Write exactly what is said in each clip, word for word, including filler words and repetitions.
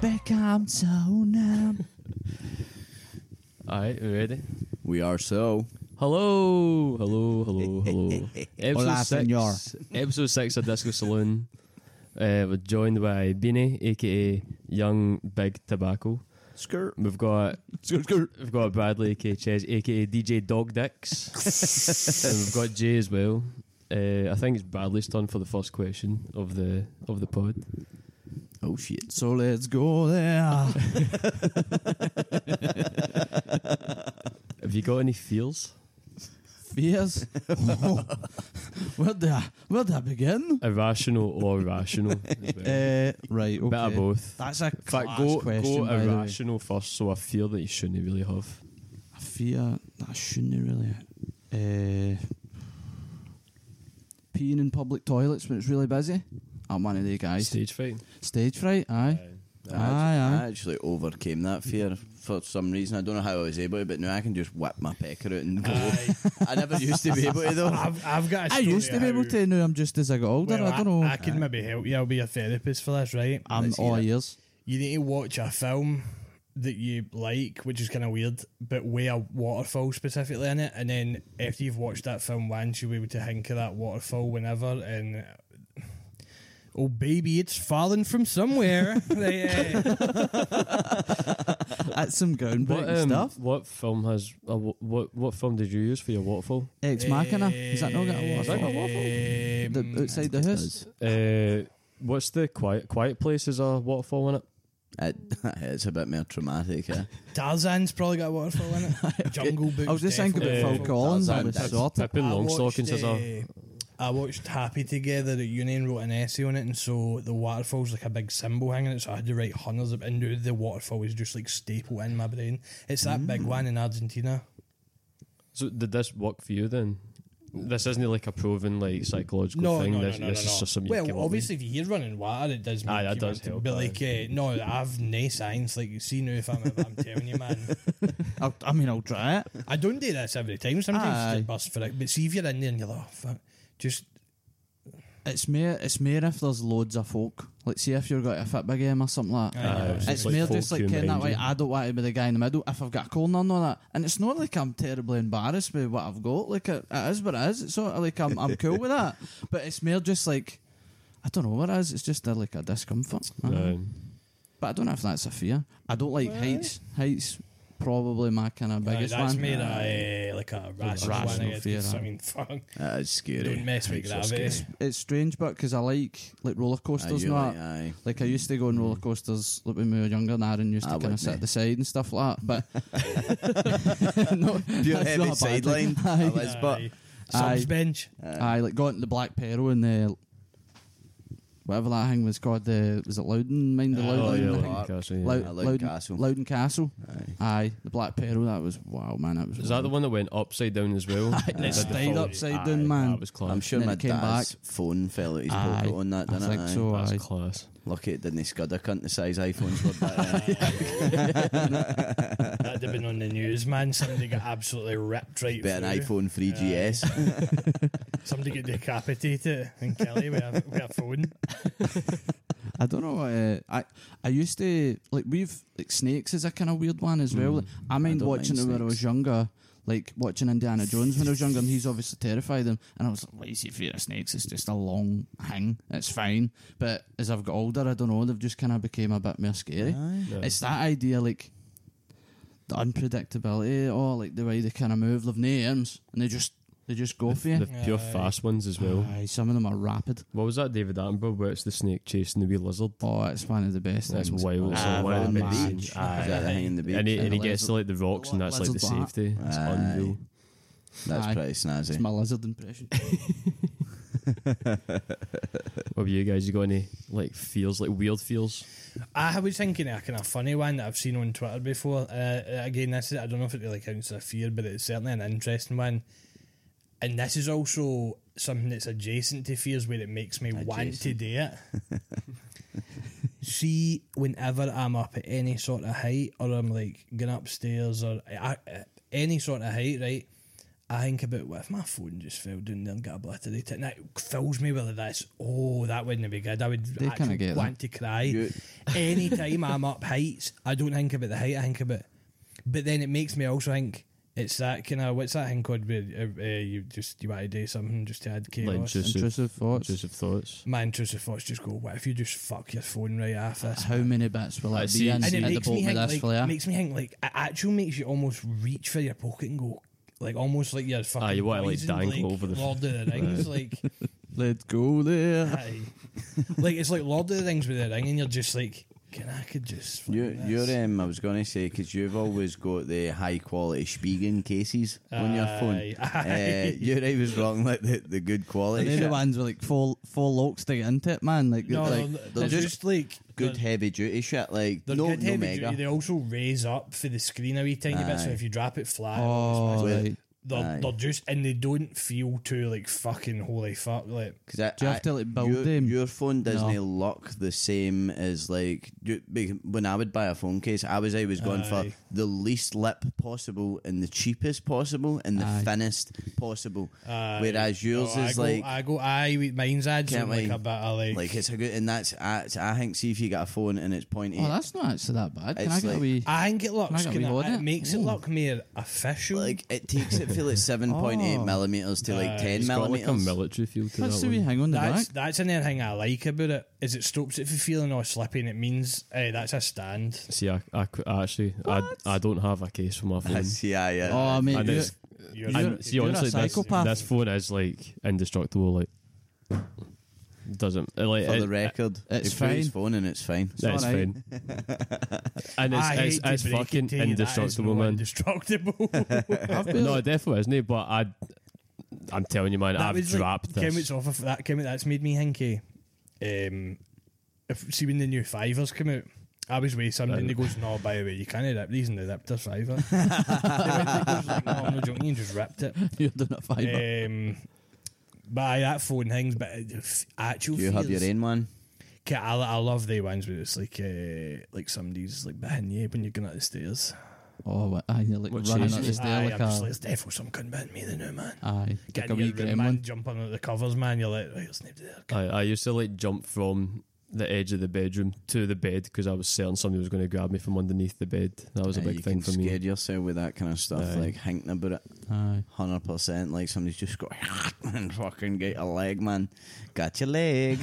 become so numb. Alright, we ready? We are so. Hello, hello, hello, hello. episode Hola, six, senor. Episode six of Disco Saloon. Uh, we're joined by Beanie, aka Young Big Tobacco. Skirt. We've got Skirt, skirt. we've got Bradley, aka Ches, aka D J Dog Dicks, and we've got Jay as well. Uh, I think it's Bradley's turn for the first question of the of the pod. Oh shit. So let's go there. Have you got any feels? Fears. Oh. Where'd I, where'd I begin? Irrational or rational? As well. Uh, right, okay. Bit of both. That's a In class fact, go, question, go by the way. irrational first, so I feel that you shouldn't really have. A fear that I shouldn't really. Uh, peeing in public toilets when it's really busy. I'm one of the guys. Stage fright. Stage fright, aye. I, Aye, actually, aye. I actually overcame that fear for some reason. I don't know how I was able to, but now I can just whip my pecker out and go. I never used to be able to though. I've, I've got a I story used to of be able how- to, now I'm just as I got older. Well, I don't know. I, can maybe help you. I'll be a therapist for this, right? I'm Let's all hear it. ears. You need to watch a film that you like, which is kind of weird, but with a waterfall specifically in it, and then after you've watched that film once, you'll be able to think of that waterfall whenever, and oh baby, it's falling from somewhere. Like, eh. That's some groundbreaking What, um, stuff. what film has uh, wh- what what film did you use for your waterfall? Ex Machina. Is that not got a Is that got a waterfall? Um, The, outside the house? Uh, what's the quiet quiet place? Is a waterfall in it? It, it's a bit more traumatic. Eh? Tarzan's probably got a waterfall in it. Jungle Book's I was just thinking about definitely Phil a Collins. I Tarzan, was that's- sorted. Pippin I Longstockings is a. watched, uh, I watched Happy Together at uni and wrote an essay on it, and so the waterfall's like a big symbol hanging it, so I had to write hundreds of, and now the waterfall is just like staple in my brain. It's that big one in Argentina. So did this work for you then? This isn't like a proven like psychological No, thing. no, no, this no, this no, is no. just something you came Well, up obviously, if you're running water, it does make Aye, that you does want to- help, But aye. like, uh, no, I've no science. Like, you see now, if I'm, if I'm telling you, man, I'll, I mean, I'll try it. I don't do this every time. Sometimes Aye. I just bust for it. But see if you're in there and you're like, oh, fuck, just It's mere, it's mere if there's loads of folk. Like, see if you're got a fit big game or something like that. Aye, it's It's like mere folk just like queuing getting that behind way. you. I don't want to be the guy in the middle if I've got a corner and all that. And it's not like I'm terribly embarrassed with what I've got. Like it, it is what it is. It's sort of like I'm I'm cool with that. But it's mere just like I don't know what it is. It's just a, like a discomfort. Um, But I don't know if that's a fear. I don't like heights. Heights probably my kind of Aye, biggest that's one. made a, uh, like a rational, rational one. I fear, guess. I aye. mean, fuck. That is scary. Don't mess with It's so gravity. scary. It's strange, but because I like like roller Aye, coasters you and like, that. aye. Like I used to go on roller coasters like when we were younger, and Aaron used to I kind of wouldn't, sit eh? at the side and stuff like that. But no, Pure that's heavy not a bad sideline. thing. Aye. That is, but Aye. Aye. Subs bench. Aye, like going to the Black Peril and the whatever that thing was called. The was it Loudon? Mind the Aye. oh Loudon? yeah, thing? like Castle, yeah. Lou- I like Loudon Castle. Loudon Castle. Aye. Aye, the Black Peril. That was wow, man. That was. Is that the one that went upside down as well? Aye, Did it the stayed fall? upside Aye, down, man. That was class. I'm sure And my then it came dad's phone fell out his Aye, pocket on that, I didn't think it? so. That's Aye. class. Lucky it didn't scud a cunt the size iPhones were back then. That'd have been on the news, man. Somebody got absolutely ripped right Bit an through. iPhone three G S. Somebody got decapitated in Kelly with a, with a phone. I don't know. Uh, I I used to like we've like snakes is a kind of weird one as well. Mm, I mind don't watching mind it when I was snakes. younger, like watching Indiana Jones when I was younger, and he's obviously terrified him. And I was like, "Why is he fear of snakes? It's just a long hang. It's fine." But as I've got older, I don't know. They've just kind of became a bit more scary. Yeah. It's that idea, like the unpredictability, or like the way they kind of move. They've no arms, and they just they just go for you. The pure Aye. fast ones as well. Aye, some of them are rapid. What was that David Attenborough where it's the snake chasing the wee lizard? Oh, it's one of the best That's things. wild. It's Ah, one of the man. best beach. scenes. Aye. Is that the thing in the beach? And he, and he And gets lizard- to like the rocks, and that's like the lizard's like that. safety. It's Aye. unreal. That's Aye. pretty It's snazzy. my lizard impression. What about you guys? You got any like feels, like weird feels? I was thinking of a kind of funny one that I've seen on Twitter before. Uh, again, this is, I don't know if it really counts as a fear, but it's certainly an interesting one. And this is also something that's adjacent to fears where it makes me want to Adjacent. do it. See, whenever I'm up at any sort of height, or I'm like going upstairs, or I, I- any sort of height, right? I think about what if my phone just fell down there and got obliterated, and it fills me with this. Oh, that wouldn't be good. I would They kinda actually get want to cry. You- Anytime I'm up heights, I don't think about the height. I think about, but then it makes me also think it's that kind of what's that thing called? Where uh, uh, you just you want to do something just to add chaos. Like intrusive, Intrusive thoughts. intrusive thoughts. My intrusive thoughts just go, what if you just fuck your phone right off this? How many bits will I I see. be in And And it at the makes me bottom think of this like, flare? makes me think like it actually makes you almost reach for your pocket and go like almost like you're fucking. Ah, you wanna, like, poisoned, dangle like, over the- Lord of the Rings, like Let's go there. aye. Like it's like Lord of the Rings with the ring, and you're just like, can I could just. You, fucking you're, this. um, I was going to say, because you've always got the high quality Spigen cases on your phone. Aye, Uh, aye. you're always wrong, like the, the good And quality they're the shit. ones with like four four locks to get into it, man. Like, No, like no, they're they're just just like Good they're- heavy duty shit, like They're no, good no heavy mega. duty. They also raise up for the screen a wee tiny bit, so Aye. if you drop it flat, oh, Well, right. they're, aye. they're just and they don't feel too like fucking holy fuck. Like Cause I, Do you have I- to, like, build your, them? Your phone doesn't No. look the same as like you- be- when I would buy a phone case. I was always going for Aye. the least lip possible and the cheapest possible and the Aye. thinnest possible. aye. Whereas yours No, I is go, like I go I with mine's adds Can't on like we- a bit of like, like it's a good, and that's I, I think. See if you got a phone and it's pointy. Oh, that's not actually that bad. Can It's I get like- a wee? I think it looks Can I get a kinda, wee it audit? makes it Ooh. look more official. like it takes it feel like seven point eight Oh. millimeters to like Aye. ten It's got like a millimeters. military feel to That's that the wee one. hang on the that's back. that's another thing I like about it is it stops it from feeling all slippy and it means eh, that's a stand. See, I, I, qu- I actually, I, I don't have a case for my phone. That's- yeah, yeah. Oh, mate, And you- it's- You're, You're- and see, you're a honestly, this, psychopath. this phone is like indestructible. Like, doesn't uh, like For it, the record, it's he put his fine. phone and it's fine. It's, it's alright. fine, and it's I it's, hate to it's break it fucking to you, that is indestructible, no man. Indestructible. I've been- No, it definitely isn't. it, But I, I'm telling you, man, That I've was dropped like, this. Chemits off of that Chemit, that's made me hinky. Um, if see when the new fivers come out, I was with somebody and he goes, "No, by the way, you can't rip these in the Riptor fiver." They went- they goes like, "No, I'm not joking. You just ripped it." You're doing a fiver. Um, but aye, that phone hangs. But it f- actual, Do you have feels- your own one? Okay, I, I love the ones where it's like uh, like somebody's like behind you when you're going up the stairs. Oh, what? Aye, you're like What running changed up it? the stair Aye, like I'm just a. like, it's definitely some cunt behind me, the new man. Aye, Get like a in wee your room, man, gremlin. jump under the covers, man. You're like, right, let's nip there. I, I used to like jump from the edge of the bedroom to the bed because I was certain somebody was going to grab me from underneath the bed. That was a Aye, big you thing can for me. scare yourself with that kind of stuff, Aye. like thinking about it. Aye. Hundred percent, like somebody's just got and fucking get a leg, man. Got your leg.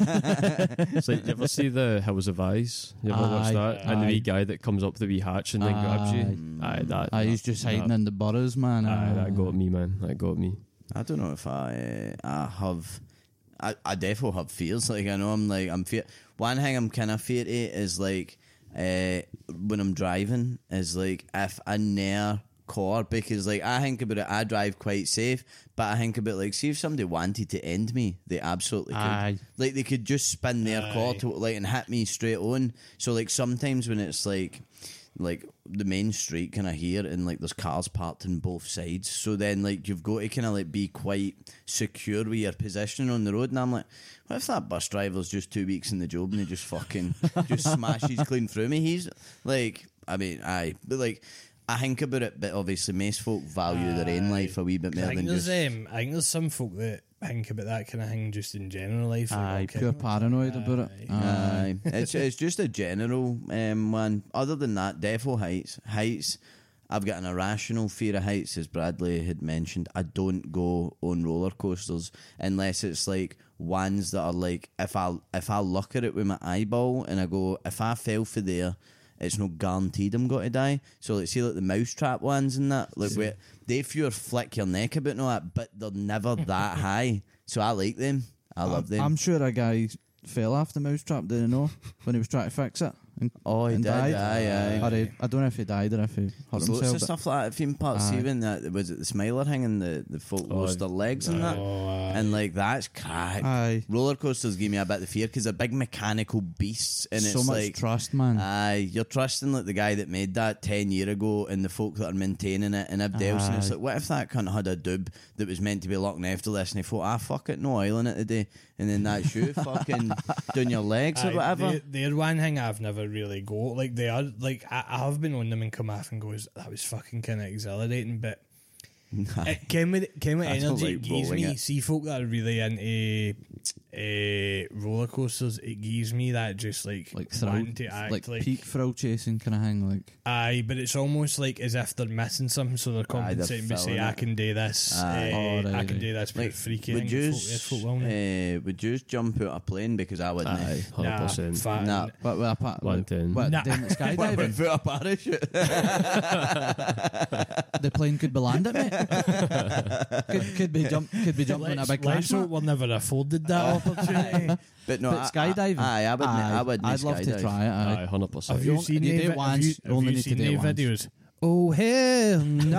It's like, you ever see the Hills of Eyes? You ever watch Aye, that? And the aye. wee guy that comes up the wee hatch and then grabs you. Aye, that. Aye, he's that- just hiding that, in the burrows, man. Aye, that got me, man. That got me. I don't know if I uh, I have. I, I definitely have fears. Like I know I'm like I'm fear. One thing I'm kind of fear to is like uh, when I'm driving is like if I near car because like I think about it. I drive quite safe, but I think about like see if somebody wanted to end me, they absolutely could. Aye. Like they could just spin their car Aye. to like and hit me straight on. So like sometimes when it's like like the main street kind of here and like there's cars parked on both sides, so then like you've got to kind of like be quite secure with your position on the road, and I'm like, what if that bus driver's just two weeks in the job and he just fucking just smashes clean through me? He's like, I mean, aye, but like I think about it, but obviously most folk value their own Aye. life a wee bit more I think than there's just um, I think there's some folk that think about that kind of thing just in general life. like, Aye, okay, pure paranoid about it. Aye. Aye. Aye, it's it's just a general um, one. Other than that, defo heights. Heights. I've got an irrational fear of heights, as Bradley had mentioned. I don't go on roller coasters unless it's like ones that are like if I if I look at it with my eyeball and I go if I fell for there, it's not guaranteed I'm going to die. So like see like the mousetrap ones and that, like where they fear flick your neck a bit and all that, but they're never that high. So I like them. I love them. I'm sure a guy fell off the mousetrap, didn't know, when he was trying to fix it. And, oh, he and did. died. Aye, aye. Or he, I don't know if he died or if he hurt There's lots himself. of but- stuff like that. Theme parks, Aye. even that was it the Smiler thing and the the folk Oh, lost their legs and that, Oh, aye. and like that's crack. Aye. Roller coasters give me a bit of fear because they're big mechanical beasts, and so it's much like trust, man. aye, you're trusting like the guy that made that ten year ago and the folk that are maintaining it and everybody else, and it's Aye. like what if that cunt had a dub that was meant to be looking after this and he thought ah fuck it, no oil in it today, and then that's you fucking doing your legs or Aye, whatever. They're, they're one thing I've never really got. Like they are like I, I have been on them and come off and goes that was fucking kind of exhilarating, but It came with came with I don't energy. like It gives rolling me it. see folk that are really into uh, roller coasters. It gives me that just like Like thrill, wanting to act like, like, peak thrill chasing kind of thing. Like aye, but it's almost like as if they're missing something, so they're Aye, they're compensating by saying, filling "I it. can do this. Aye. uh, Oh, right, I can right. do this." Pretty Like, freaky. would thing, you folk- folk will know. uh, would you jump out a plane because I wouldn't? Aye, hundred Nah, percent. fat. Nah. what? What? What? One What? ten. What? Nah. Doing skydiving? Without a parachute. The plane could be landed, mate. could, could be jump. Could be jumping on a Let's, big let's crash. hope mat. we're never afforded that opportunity. But no, But I- skydiving. I, aye, I would. I would. I'd love to skydive. try it. Aye. Aye, hundred percent. Have you You seen do the it vi- once, have you, have only you need to seen do it the once. videos? Oh hell no!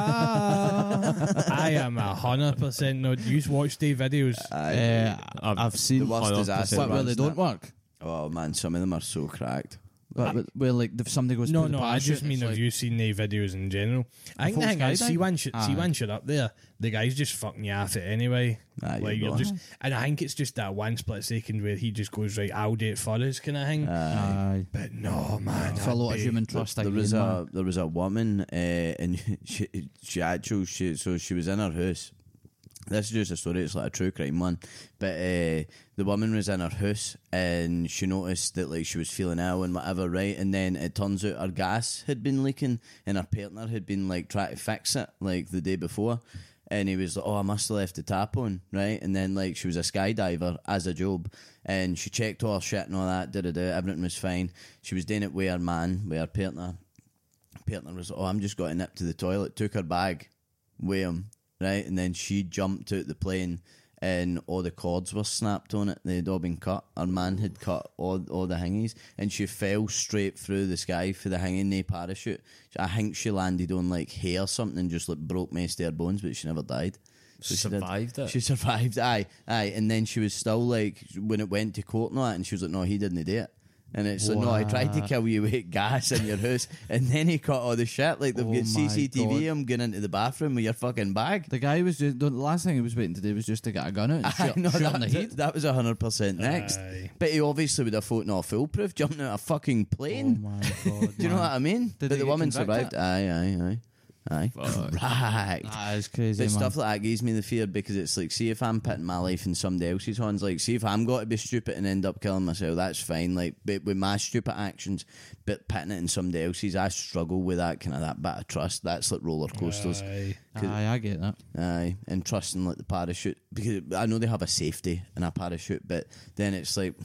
I am a hundred percent not. You watch the videos. Aye. Uh, I've, I've seen the worst one hundred disaster. what, where ones, they don't that- work. Oh man, some of them are so cracked. But, but where like if somebody goes No, through the no, I parachute, just mean it's have like, you seen the videos in general? I think the full thing is, see skydiving? once, you, see Aye. once you're up there, the guy's just fucking you off it anyway. Aye, like you're you're gone. just, and I think it's just that one split second where he just goes right, I'll do it for us kind of thing. aye, But no, man, it's a lot of I'd be- human There, trust. there again, was man. a there was a woman, uh, and she she actually she so she was in her house. This is just a story. It's like a true crime one, but uh, the woman was in her house and she noticed that like she was feeling ill and whatever, right? And then it turns out her gas had been leaking, and her partner had been like trying to fix it like the day before. And he was like, "Oh, I must have left the tap on, right?" And then like she was a skydiver as a job, and she checked all her shit and all that. Da da da. Everything was fine. She was doing it with her man, with her partner. Partner was, "Oh, I'm just got to nip to the toilet." Took her bag, with him, right? And then she jumped out the plane, and all the cords were snapped on it. They'd all been cut. Her man had cut all all the hingies, and she fell straight through the sky for the hanging, no parachute. I think she landed on like hay or something, and just like broke most of her bones, but she never died. She she did. survived it. She survived, aye, aye. And then she was still like, when it went to court and all that, and she was like, "No, he didn't do it." And it's like, "No, I tried to Wow. kill you with gas in your house." And then he cut all the shit. Like, they've Oh got my C C T V God. him going into the bathroom with your fucking bag. The guy was just the last thing he was waiting to do was just to get a gun out and I shoot, know shoot that, in the heat. that was one hundred percent next. Aye. But he obviously would have thought, "No, foolproof, jumping out of a fucking Oh plane." my god! Do you know man. what I mean? Did but they the get woman convicted? survived. Aye, aye, aye. Aye. Fuck. Correct. That is crazy, But man. stuff like that gives me the fear, because it's like, see if I'm putting my life in somebody else's hands, like see if I'm got to be stupid and end up killing myself, that's fine. Like, but with my stupid actions, but putting it in somebody else's, I struggle with that kind of that bit of trust. That's like roller coasters. Aye. Aye, I get that. Aye, and trusting like the parachute, because I know they have a safety in a parachute, but then it's like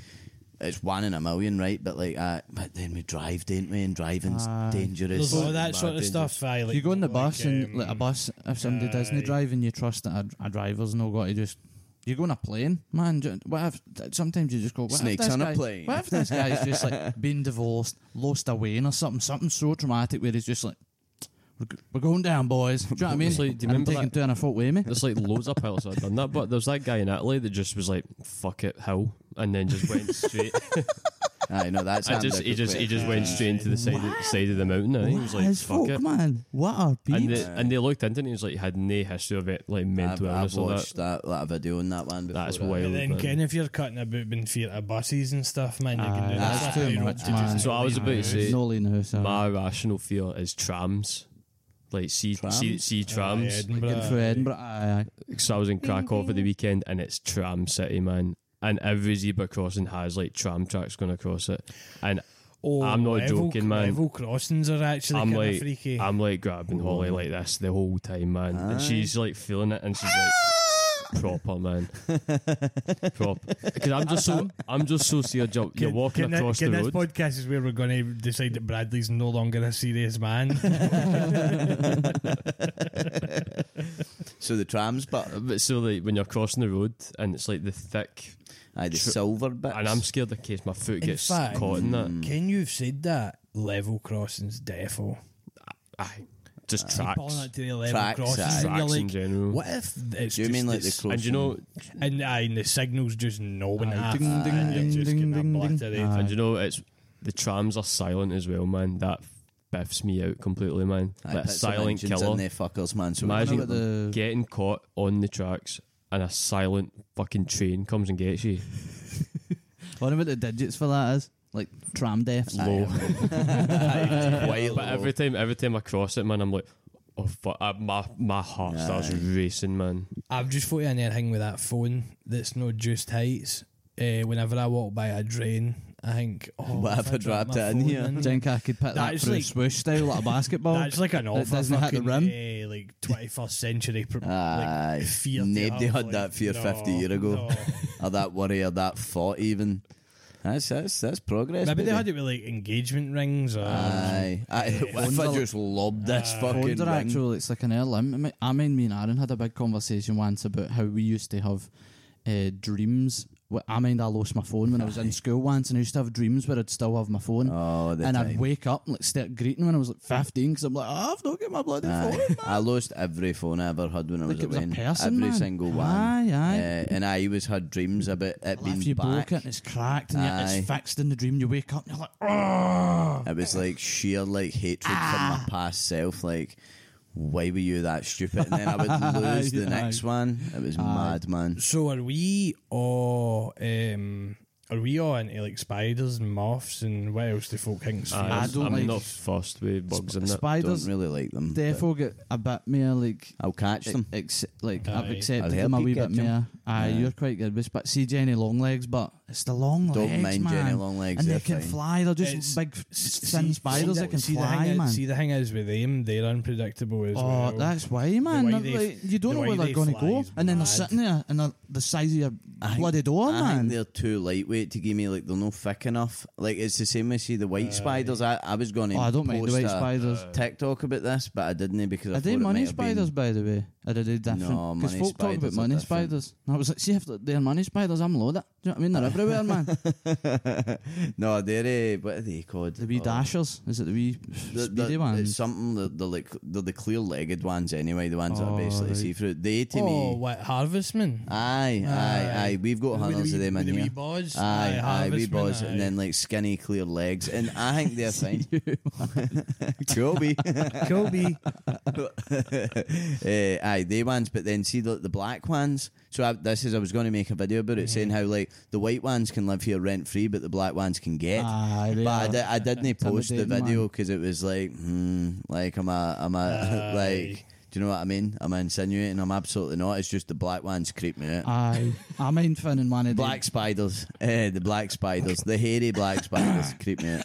it's one in a million, right? But like, uh, but then we drive, don't we? And driving's Aye. dangerous. There's all that Mad sort of dangerous. stuff. Aye, If like, you go on the like, bus and um, like a bus, if somebody aye. doesn't drive and you trust that a, a driver's not got to just. You go on a plane, man. ju- What if sometimes you just go? What if Snakes this on a guy- plane. What if this guy's just like been divorced, lost a wean or something, something so traumatic where he's just like, "We're, g- we're going down, boys." Do you know what I mean? It's like, do you And I'm remember taking that- two and a foot with me. There's like loads of pilots that have done that, but there's that guy in Italy that just was like, "Fuck it, hill," and then just went straight. Aye, no, that's I just, he just, he just went straight into the side, of, side of the mountain. And he was like, As "Fuck fuck, it." man. What are And peeps? they, and they looked into it and he was like, had no history of it, like I've, mental I've illness or that. watched that, that video on that one before. That's uh, wild. But then, man. Ken, if you're cutting about being fear of buses and stuff, man, you can Aye, do that's that. too You know, much, to man. just So I was leave about to the say- house. No leaving the house. aye. My rational fear is trams. Like, see, see, Trams? see trams. Aye, Like Edinburgh, getting through aye. Edinburgh. Aye, aye. So I was in Krakow for the weekend and it's Tram City, man. And every zebra crossing has like tram tracks going across it. And Oh, I'm not level, joking, man. Level crossings are actually I'm kind of like, freaky. I'm like grabbing Holly like this the whole time, man. And she's like feeling it and she's like, proper, man. Proper. Because I'm just so, I'm just so scared. You're, you're Can- walking can across thi- can the this road. podcast is where we're going to decide that Bradley's no longer a serious man. So the trams, but But so like when you're crossing the road and it's like the thick, aye, the silver bits. and I'm scared in case my foot In gets fact- caught in that. Can you've said that level crossings defo? Aye, just Pulling tracks, it to the level Tracks, crossings, aye. and you're tracks in like, general. what if it's Do you just mean like the this- crossing? And you know, and, aye, and the signals just knowing Aye, that, ding, and ding, it ding, just ding, kinda ding, ding. obliterates. Aye. and you know, it's the trams are silent as well, man. That biffs me out completely, man. Aye, That put some silent engines killer. in there, fuckers, man. So Imagine What about the- getting caught on the tracks and a silent fucking train comes and gets you. What about the digits for that is? Like tram deaths. Low. Aye, quite But low. every time, every time I cross it, man, I'm like, Oh, fu- uh, my my heart starts Aye. racing, man. I've just thought of anything with that phone that's not just heights. Uh, whenever I walk by a drain, I think, oh, What if I drop dropped my it in phone here? Do you think I could put that That's through like- swoosh style like a basketball? That's like an It awful doesn't hit the fucking rim. eh, like twenty-first century. Pr- Aye. like fear. to Nobody have, had like, that fear no, fifty year ago. no. Or that worry or that thought even. That's that's that's progress. Maybe they baby. had it with like engagement rings or. Aye. Aye. If I just lobbed this fucking Phones are ring. actually, it's like an air limit. I mean, me and Aaron had a big conversation once about how we used to have uh, dreams. Wh- I mean, I lost my phone when I was in school once, and I used to have dreams where I'd still have my phone. Oh, the and time. I'd wake up and like start greeting when I was like fifteen because I'm like, oh, I've not got my bloody Aye. phone. I lost every phone I ever had when I was Like it was a away. person, Every man. single one. Aye, aye. Uh, and I always had dreams about it Well, being if you back. broke it and it's cracked and yet Aye. it's fixed in the dream, you wake up and you're like, oh. It was like sheer like hatred for my past self. Like, why were you that stupid? And then I would lose the Aye. next one. It was mad, man. So are we all? Um, are we all into like spiders and moths and what else do folk think? Aye, I I'm- don't I'm like not fussed with bugs in it. Spiders Don't really like them. but defo get a bit more like I'll catch them. Ex- like I've Aye. accepted I'll them a help wee you bit catch 'em. more. Aye, Yeah. you're quite good with but see Jenny Longlegs, but it's the long Don't legs, mind man. Jenny Longlegs, and they they're can fine. fly. They're just It's- big, thin spiders see that can see the fly, thing man. Is, see the thing is with them, they're unpredictable as Oh, well. that's why, man. way They're they- like, you don't the know way where they're they going to fly go, is and then they're mad. sitting there and they're the size of your I think- bloody door, I man. think they're too lightweight to give me like they're no thick enough. Like it's the same as see the white spiders. I, I was going to Oh, I don't mind the post white a spiders. TikTok about this, but I didn't because I Are they thought it money might have been- spiders, by the way? Or are they different? No, Because money folk talk about spiders are money different. spiders. And I was like, see if they're money spiders, I'm loaded. Do you know what I mean? They're everywhere, man. No, they're uh, what are they called? The wee Oh, dashers. Is it the wee the- speedy the- ones? It's something that they're like they're the clear-legged ones anyway. The ones that Oh, are basically right. see-through. They to oh, me. what Harvestman? Aye, aye, aye. We've got With the hunters wee- of them with in the wee here. boys? Aye, aye, wee Harvestman, boys, aye. and then like skinny, clear legs, and I think they're fine. Kobe, Kobe. uh, aye, they ones, but then see the the black ones. So I, this is I was going to make a video about it, saying how like the white ones can live here rent free, but the black ones can get. Aye, they But I, are. di- I didn't post the Intimidating, video man. because it was like, hmm, like I'm a, I'm a, Aye. like, do you know what I mean? I'm insinuating. I'm absolutely not. It's just the black ones creep me out. Aye. I mind finding one of Black spiders, eh, the black spiders, the hairy black spiders creep me out.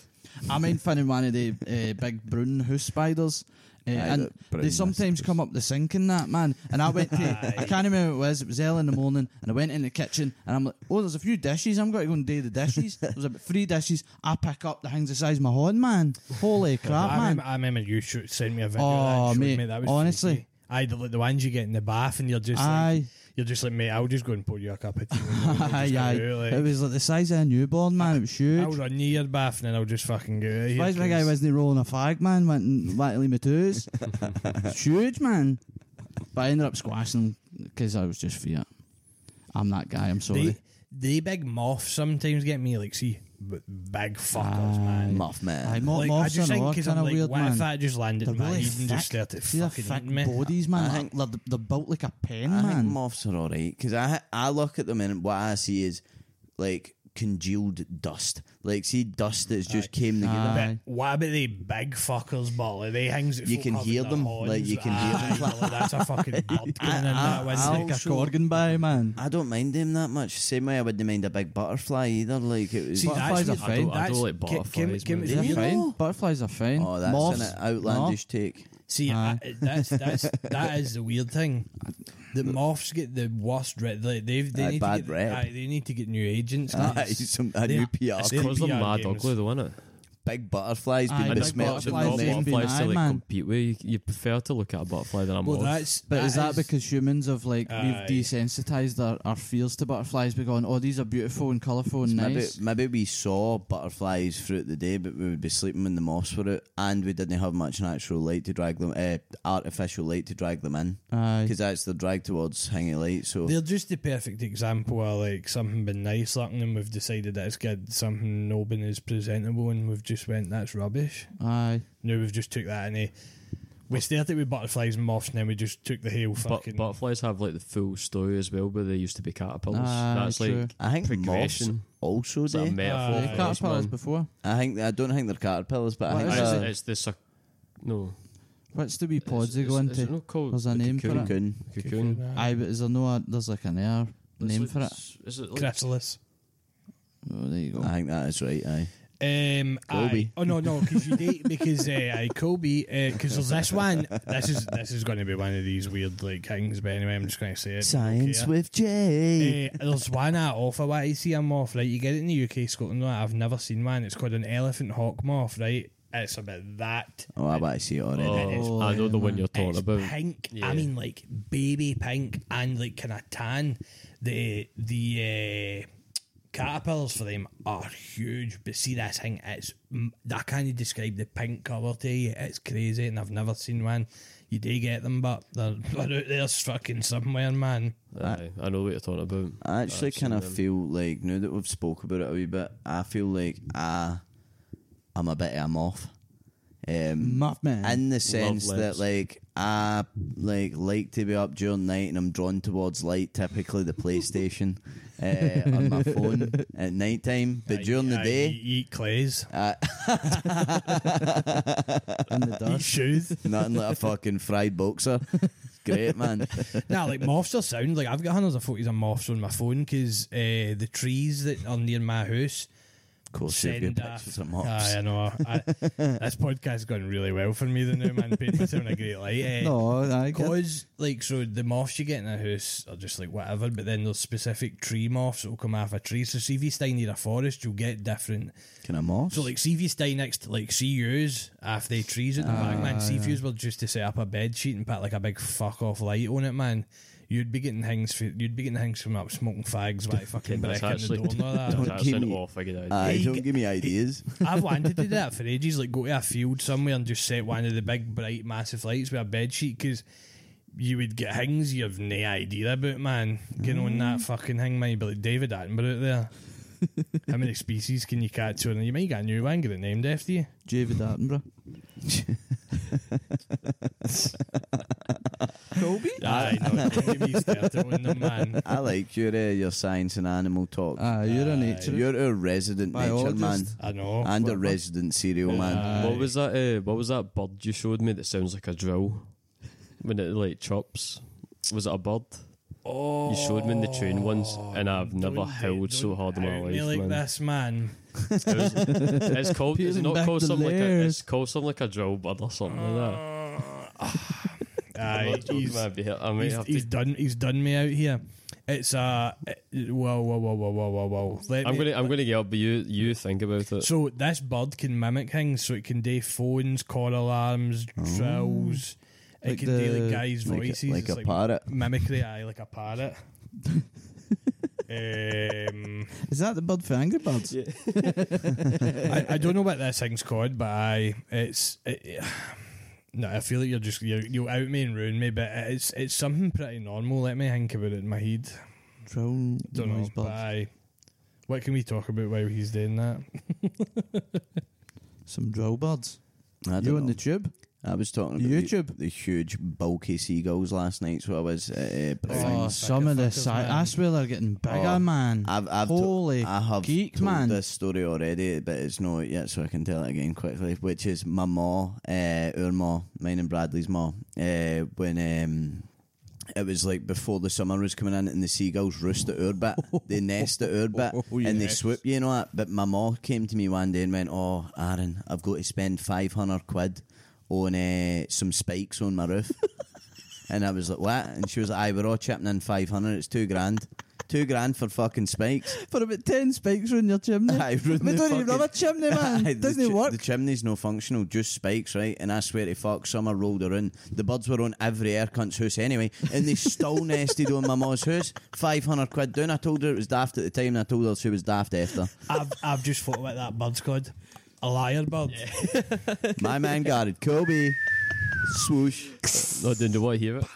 I mind finding one of the uh, big brown house spiders. Uh, Aye, and the brown they sometimes mosquitoes. come up the sink and that, man. And I went to, I can't remember what it was, it was early in the morning, and I went in the kitchen, and I'm like, oh, there's a few dishes, I'm going to go and do the dishes. There's about three dishes, I pick up the things the size of my hand, man. Holy crap, I, man. remember, I remember you shoot, sent me a video. Oh, of that and showed mate, me. That was honestly. freaky. Aye, the, the ones you get in the bath and you're just Aye. like, you're just like, mate, I'll just go and pour you a cup of tea. and we'll Aye, just go aye. out, like, It was like the size of a newborn, man. It was huge. I'll run you your bath and then I'll just fucking go out of here. Why's my guy 'cause- wasn't rolling a fag, man? Went and went to leave my toes. It's huge, man. But I ended up squashing because I was just fear. I'm that guy. I'm sorry. They, they big moths sometimes get me, like, see, b- big fuckers, Aye. man. Muff man. Aye, mo- Like, I moths just are think all because kind I'm of like, weird, what man. if that just landed They're in my really head and just thick. started See their fucking thick eating me? bodies, man. I Like, think- they're, they're built like a pen, I man. think moths are alright because I I look at them and what I see is like congealed dust. Like see dust that's just came together. Aye. But what about the big fuckers, but like they things that You folk can have in hear their them, horns, like, you can hear aye, them. like, that's a fucking bird going in that I- window. I'll Like a show- organ by, man. I don't mind them that much. Same way I wouldn't mind a big butterfly either. Like it was. See, Butterflies that's are what- I don't, I that's- don't like Kim- Kim- butterflies. Kim- man. Kim- They're you fine. know- Butterflies are fine. oh, that's Moths, an outlandish take. See, Aye. I, that's that's that is the weird thing. The moths get the worst. Re- they they've, they Aye, need bad to get, rep. aye, they need to get new agents. Aye, That's- some, a they- new P R. it's Because P they're R mad games. ugly, though, isn't it? Big butterflies Aye, being big besmirched They've with butterflies got they've name. been- butterflies to aye, like man. compete with. You prefer to look at a butterfly than a Well, moth. that's. But that is that is- because humans have like Aye. we've desensitized our, our fears to butterflies? We're going, oh, these are beautiful and colourful and Maybe, nice. maybe we saw butterflies throughout the day, but we would be sleeping when the moths were out, and we didn't have much natural light to drag them, uh, artificial light to drag them in, Aye. because that's the drag towards hanging light. So They're just the perfect example of like something been nice looking and we've decided that it's good, something no been as presentable and we've just went, that's rubbish. Aye. Now we've just took that and eh, we started with butterflies and moths and then we just took the whole But fucking... butterflies have like the full story as well, where they used to be caterpillars. Aye, That's true. like I think moths progression. also It's a do. metaphor Aye. for us, Caterpillars man. before. I think I don't think they're caterpillars, but I What think is It's, it? they're, it's the suc- no. What's the wee pods they go Is, is it into? not called There's a the name for it. Cocoon. Cocoon. Aye, but is there no? A, there's like an air It's name like- for it. Is it like Chrysalis. Oh, there you go. I think that is right. Aye. Um, Colby. aye. Oh no, no, because you date because uh, I Colby because there's this one. This is this is going to be one of these weird like things. But anyway, I'm just going to say it. Science Okay. with Jay. Uh, there's one at off I want to see a moth, right? You get it in the U K, Scotland. Right? I've never seen one. It's called an elephant hawk moth, right? It's about that. Oh, I bet I see it already. Oh, I know the one you're talking It's about. pink. Yeah. I mean, like baby pink and like kind of tan. The the uh, caterpillars for them are huge. But see this thing, it's I can't describe the pink colour to you. It's crazy, and I've never seen one. You do get them, but they're, they're out there fucking somewhere, man. Aye, I know what you're talking about. I actually I've seen kind of them. feel like, now that we've spoke about it a wee bit, I feel like I, I'm a bit of a moth. Um, Mothman. in the sense that, lips. like, I like like to be up during night and I'm drawn towards light, typically the PlayStation uh, on my phone at night time. But Aye, during the aye, day, you eat clays, uh, in the eat dust. shoes. nothing like a fucking fried boxer. Great, man. Nah, like moths are sound. Like I've got hundreds of photos of moths on my phone because uh, the trees that are near my house. Of course, you've Send got a- pictures of moths. Aye, I know. I, this podcast has gone really well for me, the new man. Paint myself in a great light. Eh? No, I get. Because, like, so the moths you get in a house are just like whatever, but then there's specific tree moths that will come off a tree. So, see if you stay near a forest, you'll get different. Kind of moths. So, like, see if you stay next to, like, see yous off the trees at the back, man. See if yous were just to set up a bed sheet and put, like, a big fuck off light on it, man. You'd be getting things. For, you'd be getting things from up smoking fags by fucking That's breaking the actually door and all that. Don't that's give an me- off a good idea. Aye, you don't get- give me ideas. I've wanted to do that for ages, like go to a field somewhere and just set one of the big, bright, massive lights with a bed sheet, because you would get things you've no idea about, man. Getting on that fucking thing, might be like David Attenborough out there. How many species can you catch on? You might get a new one, get it named after you. David Attenborough. Colby? Aye, no, don't get me started on them, man. I like your uh, your science and animal talk. Ah, you're a nature. You're a resident nature man Biologist. I know. and a resident serial man. Aye. What was that? Uh, what was that bird you showed me that sounds like a drill when it like chops? Was it a bird? Oh, You showed me in the train once, and I've never don't howled do- so don't hard in my out me life, like man. this, man. It was- it's called. It's Peeling not back called the something like a. layers. It's called something like a drill bird or something like that. I'm Aye, not joking, he's, man, but I might he's, have he's to. done. He's done me out here. It's uh, whoa, whoa, whoa, whoa, whoa, whoa, whoa. Let I'm me- gonna. I'm gonna get up, but you. You think about it. So this bird can mimic things, so it can do phones, call alarms, drills. It Like can do the- like guys' Like a- voices, like It's a parrot. mimicry. Aye, like a parrot. um, Is that the bird for Angry Birds? I, I don't know what this thing's called, but I it's. It, no, I feel like you're just you're, you'll out me and ruin me, but it's it's something pretty normal. Let me think about it in my head. Drill Don't know, noise but birds. aye. What can we talk about while he's doing that? Some drill birds. I don't You know. on the tube? I was talking about the- YouTube? the, huge bulky seagulls last night, so I was uh, Oh, Brown's. some of the fuckers, si- man. I swear they're getting bigger, Oh, man. I've, I've to- Holy I have geek, told man. this story already, but it's not out yet, so I can tell it again quickly. Which is my ma, uh, our ma, mine and Bradley's ma, uh, when um, it was like before the summer was coming in, and the seagulls roost at our bit, they nest at our bit, Oh, and they yes. swoop, you know that. But my ma came to me one day and went, "Oh, Aaron, I've got to spend five hundred quid on uh, some spikes on my roof." And I was like, "What?" And she was like, "Aye, we're all chipping in five hundred. It's two grand, two grand for fucking spikes." For about ten spikes on your chimney. Aye, we ruin the don't even fucking- have a chimney, man. Aye, Doesn't the it chi- work? The chimney's no functional, just spikes, right? And I swear to fuck, summer rolled around. The birds were on every air cunt's house anyway, and they still nested on my ma's house. five hundred quid down. I told her it was daft at the time, and I told her she was daft after. I've I've just thought what that bird's called. A liar bird. My man got it. Kobe. Swoosh. No, didn't you want to hear it?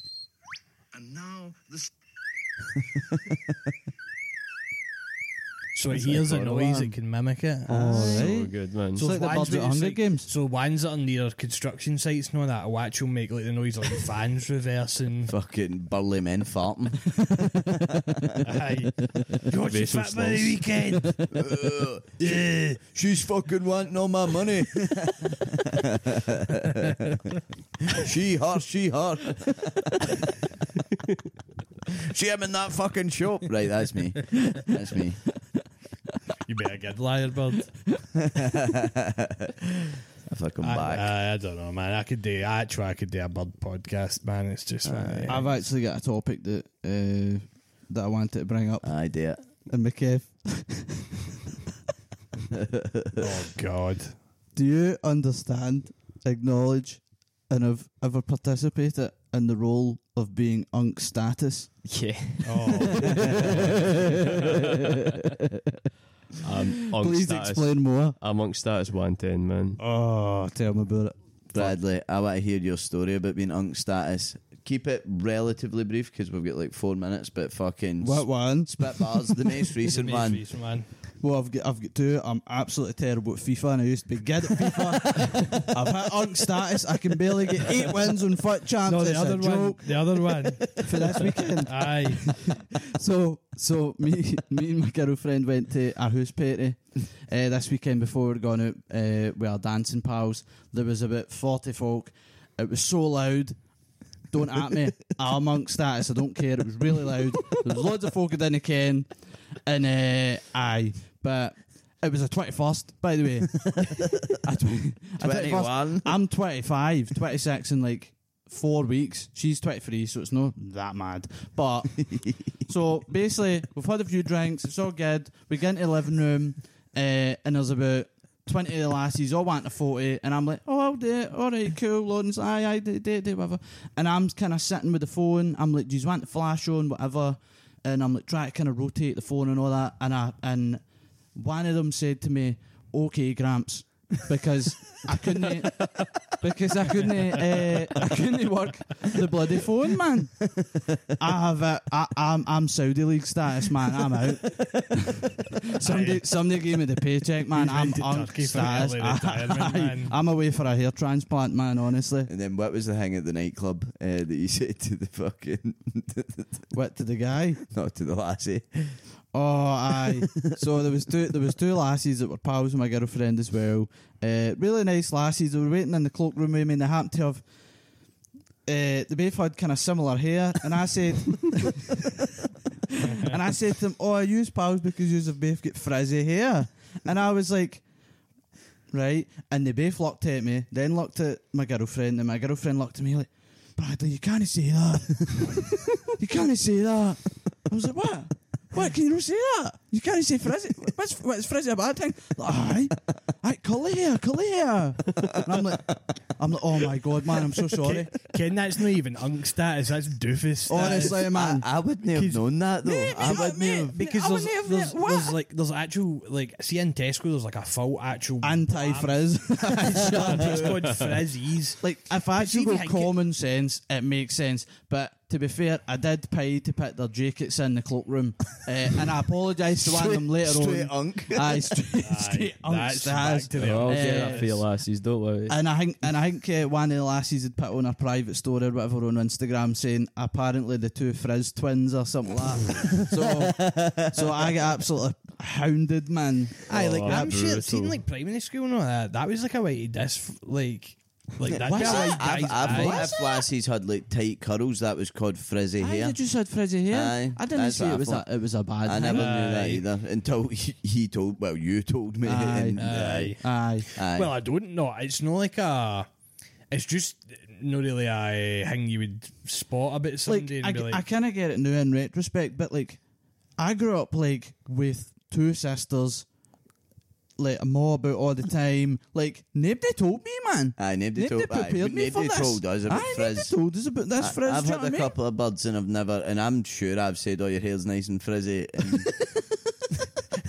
And now the So it hears a noise, it can mimic it. Oh, So right. good, man. So- like the ones birds at where it's Hunger like- Games. So ones that are near construction sites and all that will actually make like the noise like fans reversing. Fucking burly men farting. Aye. God, you Vassal fit by the weekend. Uh, yeah, she's fucking wanting all my money. she, her, she, her. See him in that fucking shop. Right, that's me. That's me. You better get liar, bird. If I come I, back. I, I don't know, man. I could do. Actually, I could do a bird podcast, man. It's just. Uh, I've actually got a topic that uh, that I wanted to bring up I do it. in McKev. oh God. Do you understand, acknowledge, and have ever participated in the role of being unk status? Yeah. Oh. I'm on Please status. explain more. I'm on status one ten, man. Oh, tell me about it. Bradley, I want to hear your story about being unk status. Keep it relatively brief because we've got like four minutes, but fucking What one? spit bars, the most recent one. Recent one. Well, I've got, I've got two. I'm absolutely terrible at FIFA, and I used to be good at FIFA. I've hit unk status. I can barely get eight wins on foot champs. No, the It's other a one. joke The other one. for this weekend. Aye. So, so me, me and my girlfriend went to a house party uh, this weekend before we were going out uh, with our dancing pals. There was about forty folk. It was so loud. Don't at me. I'm unk status. I don't care. It was really loud. There was loads of folk who didn't ken. And uh, aye, but it was a twenty-first, by the way. A tw- a twenty-one. I'm twenty-five, twenty-six in like four weeks. She's twenty-three, so it's not that mad. But so basically, we've had a few drinks. It's all good. We get into the living room, uh, and there's about twenty of the lassies all wanting a photo, and I'm like, oh, I'll do it. All right, cool. Lawrence, aye, aye, do, do, do, whatever. And I'm kind of sitting with the phone. I'm like, do you want the flash on, whatever? And I'm like trying to kind of rotate the phone and all that. And I and one of them said to me, "Okay, Gramps," because I couldn't, because I couldn't, uh, I couldn't work the bloody phone, man. I have, a, I, I'm, I'm Saudi League status, man. I'm out. somebody, somebody gave me the paycheck, man. He's I'm went to unk Turkey for status. early retirement, man. I'm away for a hair transplant, man. Honestly, And then what was the thing at the nightclub uh, that you said to the fucking what to the guy? not to the lassie? Oh, aye. So there was two. There was two lassies that were pals with my girlfriend as well. Uh, really nice lassies. They were waiting in the cloakroom with me, and they happened to have. Uh, they both had kind of similar hair, and I said, and I said to them, "Oh, I use pals because you have both got frizzy hair," and I was like, "Right," and they both looked at me, then looked at my girlfriend, and my girlfriend looked at me like, "Bradley, you can't say that. You can't say that." I was like, "What? What, can you not say that? You can't say frizzy. What's, what's frizzy a bad thing?" Like, aye, aye, curly hair, curly hair. And I'm like, I'm like, oh my god, man, I'm so sorry. Ken, that's not even unk status. That's doofus status. Honestly, man. I, I wouldn't have Because- known that though. Mate, I mate, wouldn't mate, have. Because I there's, wouldn't have there's, kn- what? there's like there's actual like see in Tesco there's like a full actual Anti-frizz. It's called frizzies. Like, if I see actually if go you- common sense, it makes sense. But to be fair, I did pay to put their jackets in the cloakroom, uh, and I apologise to one of them later straight on. unk. Aye, straight, Aye, straight unk that's status. back to the Oh, I'll get Uh, that for your lassies, don't worry. And I think, and I think uh, one of the lassies had put on her private story or whatever on Instagram saying apparently the two Frizz twins or something like that. so, so I got absolutely hounded, man. Aye, like Oh, I'm sure brutal. seen like primary school and all that. That was like a way to dis like like that. What's guy, that? like, I've, guys, I've aye. thought if lassies had like tight curls, that was called frizzy I hair. just had frizzy hair. Aye, I didn't that's say what it I was thought. a, it was a bad I thing. never knew that Aye. either until he, he told. Well, you told me. Aye. and, Aye. Aye. aye. Well, I don't know. It's not like a. It's just not really a thing you would spot about Like, somebody I, and be like, I kind of get it now in retrospect, but like, I grew up like with two sisters, like a mow about all the time. Like, nobody told me, man. Aye, nobody, Nobody told, aye, prepared me for nobody this. told us about Aye, frizz. nobody told us about this I- frizz. I've do you know had what a I mean? couple of birds and I've never, and I'm sure I've said, "Oh, your hair's nice and frizzy." And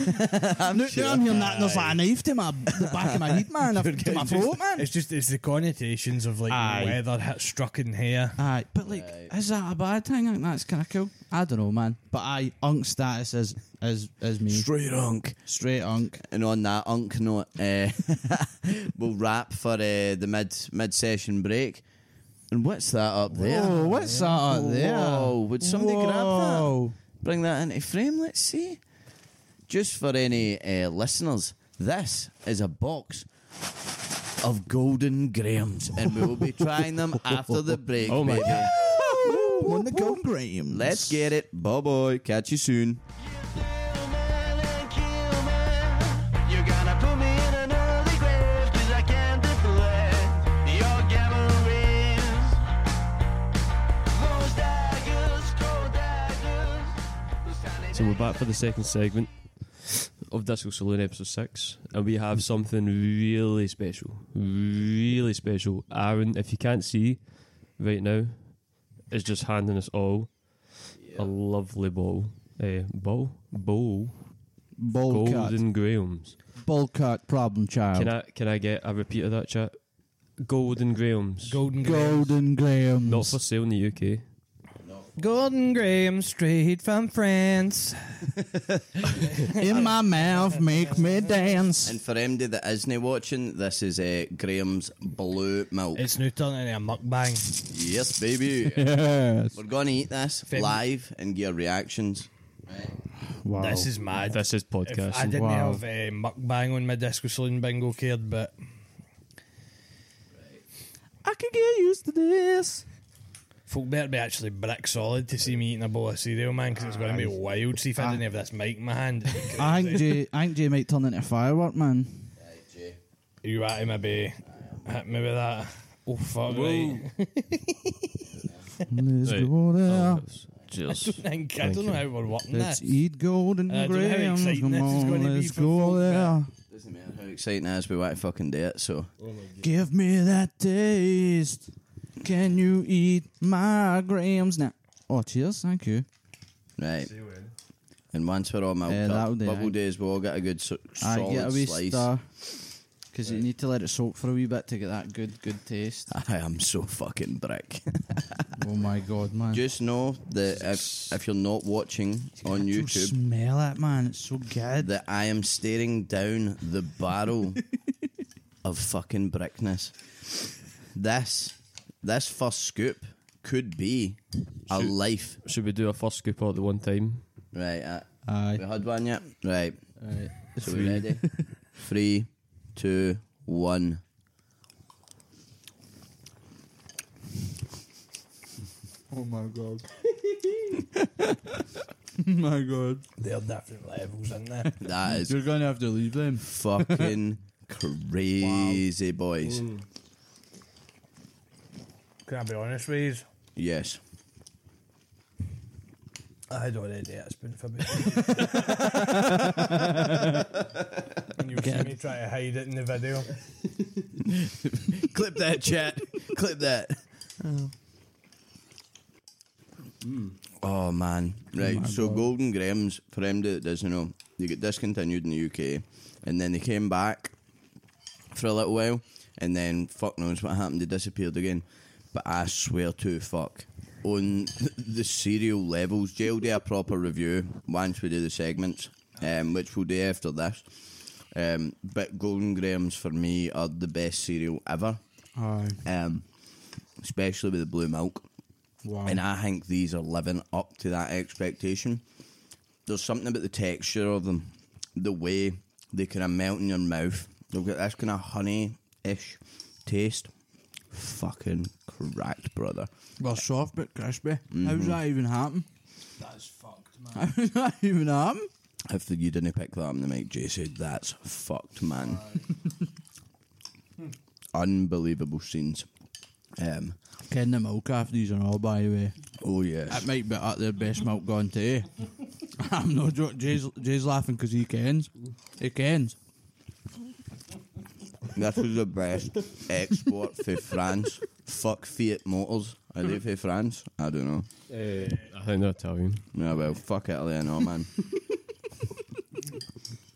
I'm not sure. I'm hearing that and there's like a knife to my the back of my head, man. I've- To my throat, man. It's just it's the connotations of like Aye. weather hit struck in hair. Aye, but like, Right. is that a bad thing? I think that's kind of cool. I don't know, man. But aye, unk status is is is me. Straight unk. Straight unk. And on that unk note, uh, we'll wrap for uh, the mid mid session break. And what's that up there? Oh, what's that up there? Whoa, would somebody grab that? Whoa. Bring that into frame, let's see. Just for any uh, listeners, this is a box of Golden Grahams, and we will be trying them after the break, Oh my baby. God. Woo, on the Golden Grahams. Let's get it. Bye bye. Catch you soon. So we're back for the second segment of Disco Saloon episode six, and we have something really special, really special. Aaron, if you can't see right now, is just handing us all a lovely bowl, uh, bowl, bowl, Bowl cut. Golden Grahams. Bowl cut problem child. Can I can I get a repeat of that, chat? Golden Grahams, Golden Graham. Golden Grahams. not for sale in the U K. Golden Graham straight from France. In my mouth, make me dance. And for M D that isn't watching, this is uh, Graham's Blue Milk. It's now turning into a mukbang. Yes, baby. Yes. We're going to eat this Fem- live and give reactions. Wow. This is mad. This is If I podcasting. didn't Wow. have uh, mukbang on my Disco Saloon bingo card, but I could get used to this. folk better be actually brick solid to see me eating a bowl of cereal, man, because it's going to be wild. See if I didn't have this mic in my hand. it'd be I think crazy. Jay, I think Jay might turn into a firework, man. You at him, maybe hit me with that. Oh, fuck, right. Let's Right. go there. Oh, I cheers. don't think, I Thank don't know you. how we're working Let's this. eat golden I don't know how grams. exciting Come this is on, gonna be let's for go folk, there. Doesn't matter how exciting it is, we want to fucking do it, so. Give me that taste. Can you eat my grams now? Oh, cheers. Thank you. Right. And once we're all milked Eh, up, that'll do, what we'll aye. do is we'll all get a good so- I solid get a wee slice. star. Because you need to let it soak for a wee bit to get that good, good taste. I am so fucking brick. Oh my god, man. Just know that if, if you're not watching on You YouTube, smell it, man. It's so good. that I am staring down the barrel of fucking brickness. This, this first scoop could be a Shoot. life. Should we do a first scoop all at the one time? Right, uh, Aye. we had one yet? Right, Right. so we ready? Three, two, one. Oh my god. My god. There are different levels in there. That is You're gonna have to leave them. fucking crazy, boys. Can I be honest with you? Yes. I had already ate a spoonful of it. And you'll see me try to hide it in the video. Clip that, chat. Clip that. Oh, man. Right, my so God. Golden Grahams, for anybody that doesn't know, they get discontinued in the U K, and then they came back for a little while, and then fuck knows what happened, they disappeared again. But I swear to fuck, on the cereal levels, Jay will do a proper review once we do the segments, um, which we'll do after this. Um, but Golden Grahams for me are the best cereal ever, Aye. um, especially with the blue milk. Wow. And I think these are living up to that expectation. There's something about the texture of them, the way they kind of melt in your mouth. They've got this kind of honey-ish taste. Fucking cracked, brother. Well, soft but crispy. How's that even happen? That's fucked, man. How does that even happen? If you didn't pick that up in the mic, Jay said, that's fucked, man. Unbelievable scenes. Um, Ken the milk after these and all, by the way. oh, yes. That might be at their best milk gone today. I'm no joking. Jay's, Jay's laughing because he kens. He kens. This was the best export for France. Fuck Fiat Motors. Are they for France? I don't know. I think they're Italian. Yeah, well, fuck Italy, I know, man.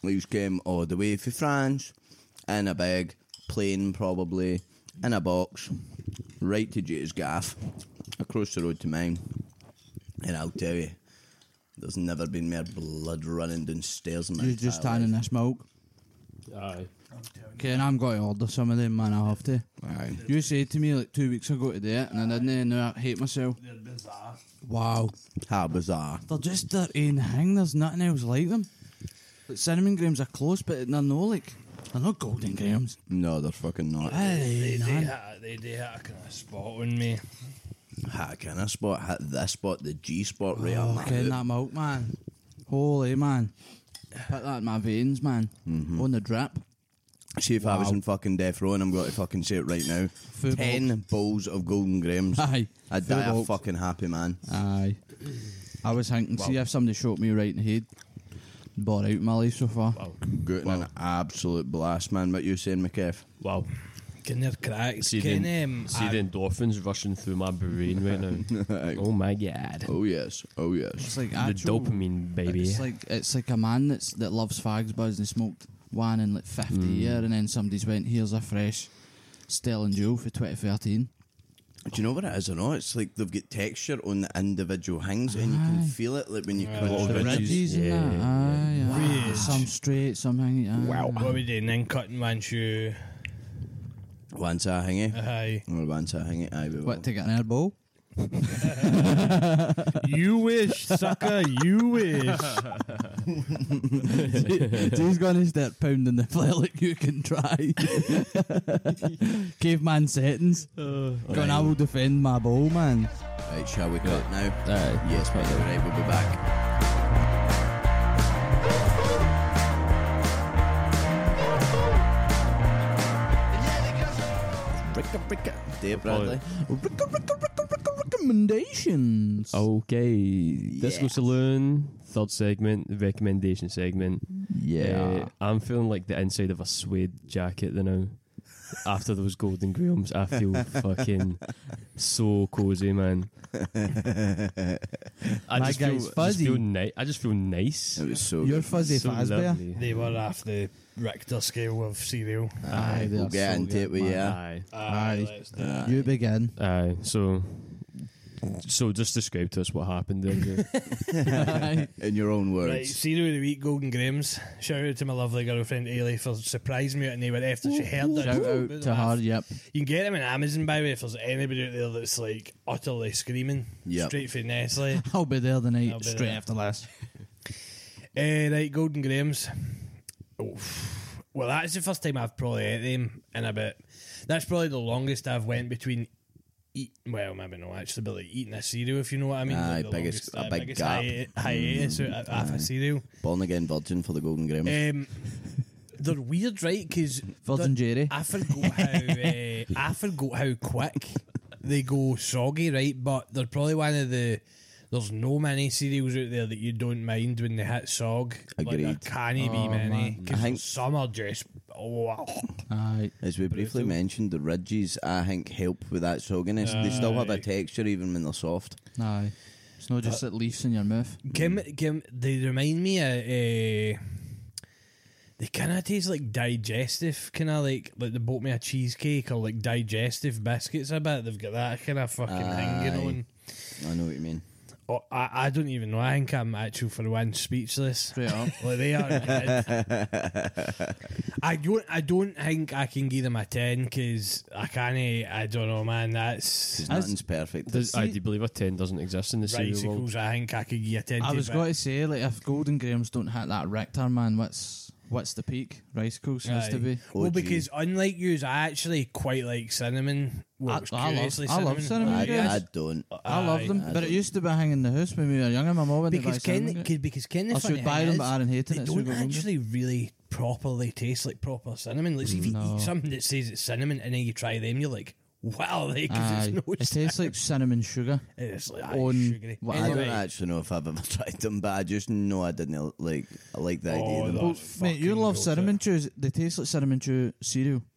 We came all the way from France in a bag, plane probably, in a box, right to Jay's gaff, across the road to mine. And I'll tell you, there's never been more blood running downstairs in my You entire just standing life. in smoke. Aye. Okay, and I'm going to order some of them, man. I have to. Aye. You said to me like two weeks ago to do it, and I didn't, and now I hate myself. They're bizarre. Wow. How bizarre. They're just their own thing. There's nothing else like them. Like cinnamon grahams are close, but they're no like they're not golden grahams. No, they're fucking not. Hey, They, they, man. hit, they, they hit a kind of spot on me. Hit kind of spot, hit this spot, the G spot right up Oh, my getting hoop. that milk, man. Holy man. Put that in my veins, man. Mm-hmm. On the drip. See if I was Wow. in fucking death row, and I'm going to fucking say it right now. Full Ten bowls of golden grahams. Aye. I'd Full die a box. fucking happy man. Aye. I was thinking, see if somebody shot me right in the head. Bought out my life so far. Wow. Getting an absolute blast, man. What you saying, McKev? Wow. Can they're cracked? See, Can, the, um, see I- the endorphins rushing through my brain right now. Oh my god. Oh yes, oh yes. It's like The actual, dopamine, baby. It's like it's like a man that's that loves fags buzz and smoked one in like fifty Mm. year, and then somebody's went, here's a fresh Stellan Joe for twenty thirteen. Do you know what it is or not? It's like they've got texture on the individual hangs, and you can Aye. feel it like when you Aye. crunch Little the The ridges. ridges. ridges and Yeah, that. Aye, aye. Ridge. Some straight, some hanging. Aye. Wow. What we doing then? Cutting one shoe. Once I hang it, Aye. or once I hang it, I will. What, to get an elbow? You wish, sucker. You wish. He's going to start pounding the flat like you can try. Caveman settings. Going, I will defend my bowl, man. Right, shall we cut now? Aye. Yes, we will. Right, we'll be back. Ricka, ricka. Dave Bradley. Ricka, ricka, ricka, ricka, recommendations. Okay. Disco Yes. Saloon, third segment, the recommendation segment. Yeah. Uh, I'm feeling like the inside of a suede jacket the now. After those golden grahams, I feel fucking so cozy, man. I My just guy's feel, I just fuzzy. feel ni- I just feel nice. It was so You're good. fuzzy so Fazbear. lovely. They were off the Richter scale of cereal. Aye, We'll they're get so into good, it with man. you. Aye. Aye. Let's do it. You begin. Aye. So, so just describe to us what happened there. Jay. In your own Right, words. cereal of the week, Golden Grahams. Shout out to my lovely girlfriend Ailey for surprising me and they were after she heard that. Shout out to her, yep. You can get them on Amazon, by the way, if there's anybody out there that's like utterly screaming. Yep. Straight for Nestle. I'll be there the night I'll be straight there. after this. Uh, right, Golden Grahams. Oof. Well, that's the first time I've probably ate them in a bit. That's probably the longest I've went between eat. Well, maybe no, actually, but like eating a cereal, if you know what I mean. Aye, like the biggest- longest, a uh, big biggest gap. hiat- hiatus out of- of a cereal. Born again virgin for the Golden Grahams. Um, they're weird, right? Because Virgin Jerry. I forgot how uh, I forgot how quick they go soggy, right? But they're probably one of the. There's no many cereals out there that you don't mind when they hit sog. Like, Agreed. there can't be Oh, many. man. Because I think- some are just. Oh, Aye. As we briefly mentioned, the ridges, I think, help with that sogginess. They still have Aye. a texture even when they're soft. Aye. It's not just that leaves in your mouth. Kim, Kim, they remind me of. Uh, they kind of taste like digestive, kind of like like they bought me a cheesecake or like digestive biscuits. I bet they've got that kind of fucking thing Aye. going on. I know what you mean. Oh, I, I don't even know. I think I'm actually for one speechless. Straight up. Like they are. I don't. I don't think I can give them a ten because I can't. I don't know, man. That's Because As- nothing's perfect. Does, See- I do you believe a ten doesn't exist in the cereal world? Ricicles. I think I could give a ten. I to, was but- going to say, like, if Golden Grahams don't hit that Richter, man, what's what's the peak? Ricicles has to Aye. be. Well, O G. because unlike you, I actually quite like cinnamon. Well, I- it's I love- curiously I love cinnamon I, grahams. I don't. I love Aye. them, I but it don't- used to be hanging in the house when we were younger. My mum wouldn't Because buy cinnamon Ken, grahams. cause, because Ken, the I funny should buy thing them, is, but Aaron hated they it. so don't we got rid of it. actually really properly taste like proper cinnamon. Like, see, if you No. eat something that says it's cinnamon and then you try them, you're like, wow, like, 'cause Aye. it's no It tastes like cinnamon sugar. It's like aye, on- sugary. what, I Anyway, don't actually know if I've ever tried them, but I just know I didn't like. I like the idea Oh, of them. that- Well, That's mate, you fucking love goated. cinnamon chews. They taste like cinnamon chew cereal.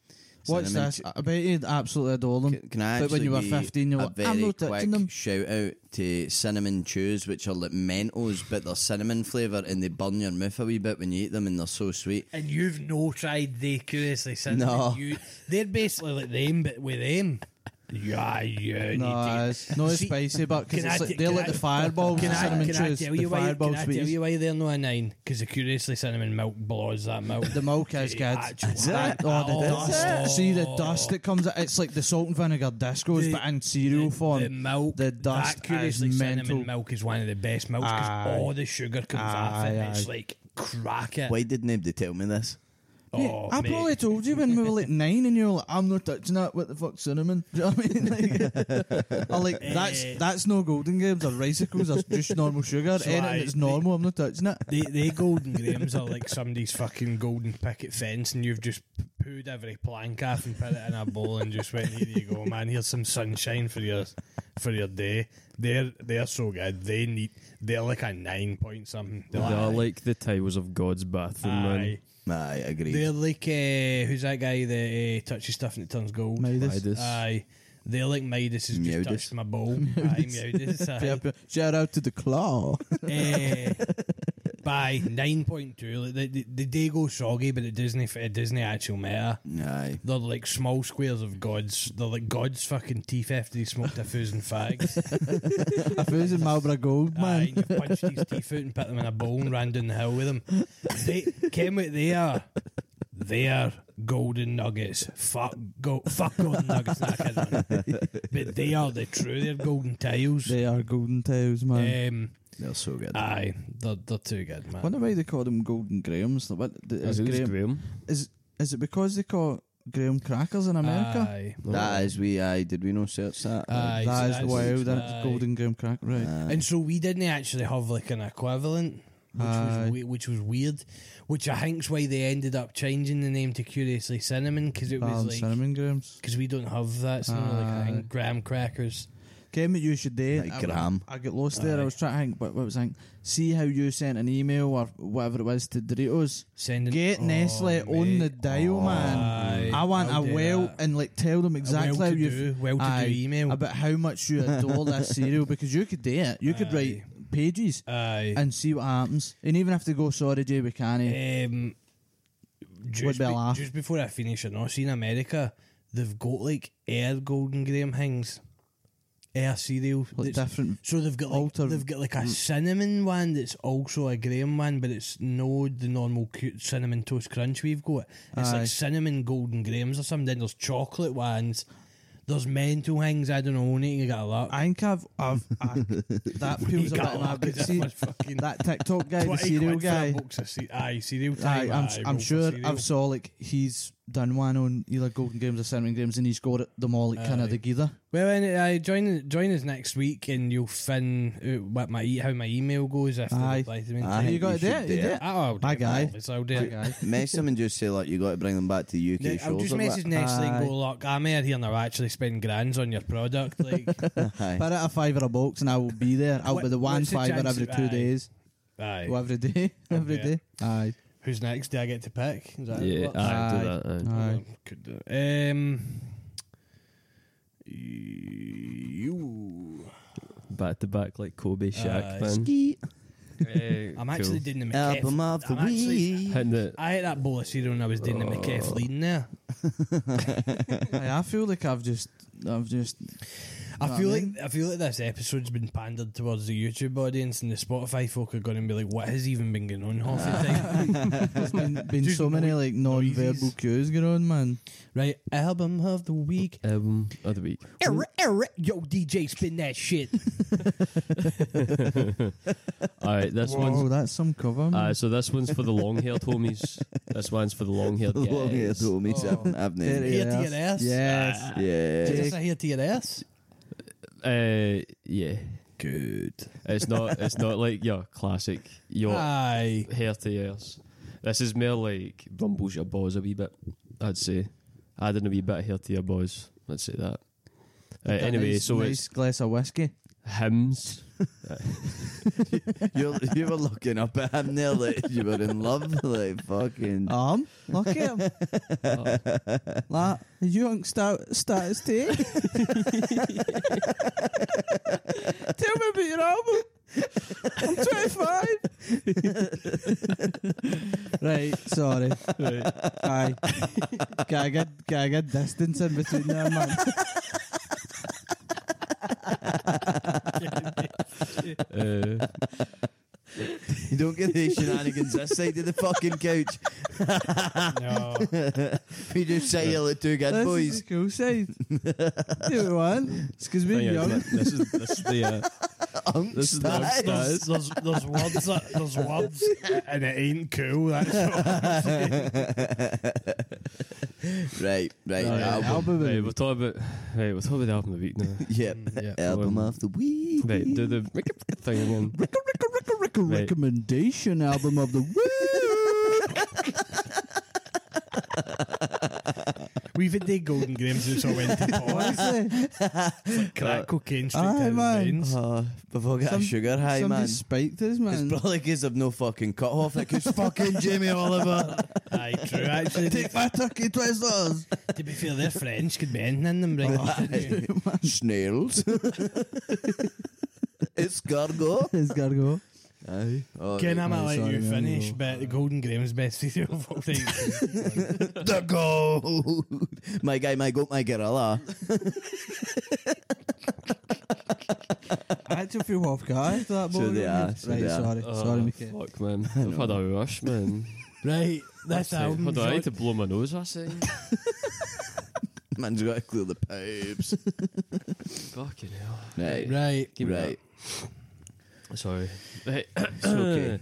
What's cinnamon this? ch- I bet you'd absolutely adore them. Can, can I But when actually you were give fifteen, you're a like, I'm very not touching quick them. shout out to cinnamon chews, which are like Mentos, but they're cinnamon flavour and they burn your mouth a wee bit when you eat them, and they're so sweet. And you've no tried the curiously cinnamon. No. You, they're basically like them, but with them. Yeah, yeah. No, need it's not See, spicy, but because can it's I like, t- they're can like I- the fireballs, Can the I, cinnamon can I chews, tell the you why? fireball Can I tell sweeties. you why they're not a nine? Because the curiously cinnamon milk blows that milk. The milk is good. Actual- Is it? That- oh, the Oh. dust. See the dust that comes out. It's like the salt and vinegar discos, The- but in cereal form. The milk, the dust that curiously is cinnamon mental. milk is one of the best milks because Aye. all the sugar comes off it. Aye, And it's aye. like crack it. Why did nobody tell me this? Oh, I mate. probably told you when we were like nine, and you were like, "I'm not touching that. What the fuck, cinnamon?" Do you know what I mean? Like, I'm like, that's Eh. that's no Golden Grahams or Ricicles. That's just normal sugar. So Anything I- that's normal, I'm not touching it. They, they golden grahams are like somebody's fucking golden picket fence, and you've just pooed every plank off and put it in a bowl and just went, here you go, man. Here's some sunshine for your for your day. They're they're so good. They need they're like a nine point something. They're They're like, like the tiles of God's bathroom, man. aye. Aye, agreed. They're like uh, who's that guy that uh, touches stuff and it turns gold? Midas. Midas. Aye. They're like Midas has just Midas. touched my bowl. Aye, Midas. Aye. Yep, yep. Shout out to the claw. Eh, by nine point two, like the, the, the day goes soggy, but it doesn't. It doesn't actual matter. Aye. They're like small squares of God's. They're like God's fucking teeth after he smoked a thousand fags. A thousand Marlboro Gold, Aye, man. and you punched his teeth out and put them in a bowl and ran down the hill with them. They came what they are. They are golden nuggets. Fuck, go, fuck golden nuggets. Not kidding, man. But they are the true. They're golden tiles. They are golden tails, man. Um, They're so good. aye, they're, they're too good, man. Wonder why they call them Golden Grahams. Like, what Is is it Graham? Graham? Is is it because they call Graham crackers in America? Aye. That is we. Aye, did we not search that? Aye. so that is that's- wild. That's aye. Golden Graham cracker, right? Aye. And so we didn't actually have like an equivalent, which Aye. was we- which was weird. Which I think's why they ended up changing the name to Curiously Cinnamon because it was Um, like cinnamon grams. because we don't have that. It's not like I Aye. think graham crackers. Came what you should do. Like I, Graham. I got lost there. I Aye. was trying to think, what, what was I think? See how you sent an email or whatever it was to Doritos. Sending Get oh, Nestle on mate. the dial, man. Aye, I want I'll a do well that. and like tell them exactly how you well-to-do, well-to-do email. about how much you adore this cereal because you could do it. You could Aye. write pages Aye. and see what happens. And even if they go, sorry, Jay, we can't. Um, Would just, be a be- laugh. just before I finish, I know, see in America, they've got like air golden graham things, air cereal. Like that's- different. So they've got like alter- they've got like a cinnamon one that's also a graham one, but it's no the normal cute cinnamon toast crunch we've got. It's Aye. like cinnamon golden grahams or something. Then there's chocolate ones. There's mental things. I don't know. Need to get a lot. I think I've, I've I, that peels a bit of my but see, that TikTok guy, the cereal guy. Aye, cereal Aye, time. I'm, aye, I'm go for sure cereal. I've saw like he's done one on either Golden Games or Cinnamon Games, and he's got it, them all like kind Aye. of together. Well, and I join join us next week, and you'll fin out what my e- how my email goes after Aye. reply to me. Aye. you got to do you it. should You do do it. it. Oh, I'll do My it, guy. obviously, I'll do My it. guy. Message them and just say like you got to bring them back to U K Ne- shows. I'll just or message what. Nestle and Aye. go, look, I'm here here now actually spending grands on your product. Like, Aye. Put it a fiver a box, and I will be there. I'll What- be the one what's the fiver chance every of- two aye. days. aye. Well, every day, every Okay. day. Aye. Who's next? Do I get to pick? Is that Yeah, what- aye, Aye. do that. Aye. Aye. Could do it. Um, you. Back to back like Kobe Shaq, Aye. man. Skeet. Eh, I'm cool. actually doing the Album McKeff. of the I'm actually- week. Hitting it. I ate that bowl of cereal when I was doing the McKeff leading there. Aye, I feel like I've just, I've just. I Know feel what I like I feel like this episode's been pandered towards the YouTube audience, and the Spotify folk are going to be like, "What has even been going on half the time?" There's been, been Just so many noi- like non-verbal noises. cues going on, man. Right, album of the week. Album of the week. Err, err, Yo, D J, spin that shit. Alright, this Oh, one's. that's some cover. Man. Uh, so this one's for the long-haired homies. This one's for the long-haired guys. Long hair told me something. I've There never. it Here to Yes. your ass. Yes. Ah. Yeah. Is Jake. this a here to your ass? Uh, yeah. Good. It's not. It's not like your classic. Your Aye. hair to yours. This is more like rumbles your balls a wee bit. I'd say. Adding a wee bit of hair to your balls. Let's say that. Uh, Got a anyway, nice, so nice it's glass of whiskey. Hymns. you you were looking up at him there like you were in love, like fucking. Um, look at him. La, did you think stat- status take? Tell me about your album. I'm twenty-five. Right, sorry. Right. Aye. Gotta get, gotta get distance in between there, man. Uh, You don't get the shenanigans this side of the fucking couch. No. We just say you're the two good This boys. is the cool side. Do we want? It's because we're thing is, young. this is this is the uh, this is the Unks, unks There's, there's, there's words that, there's words and it ain't cool. That's what I'm saying. Right, right. Right, album. album of right, the we'll talk about right, we'll talk about the album of the week now. Yep. Yeah. Album Um, of the week. Right, do the thing again. Rick, Rick, Rick, Rick, Right. recommendation album of the week. We've had the Golden Grahams that's all went to pause. Honestly. Crack cocaine straight Aye, down the man. veins. Oh, before I got a Some- sugar high, Somebody man. spiked us, It's man. probably because I've no fucking cut off. Like it's fucking Jamie Oliver. Aye, true. Actually, Take my turkey twisters. to be fair, they're French. Could be anything in them, right? Snails. Escargot. It's gotta go. Aye. Oh, Ken, I might Aye, let sorry, you man, finish, no. but the Golden Grahams best video of all time. the gold. My guy, my goat, my gorilla. I actually feel off guard for that So moment. they are, so Right, they are. sorry. Oh, sorry, Mickey. Fuck, man. I've had a rush, man. Right, this album. Hold on, I need to blow my nose, I say. Man's got to clear the pipes. Fucking hell. Right. Right. Give me Right. that. Sorry. Right. It's okay.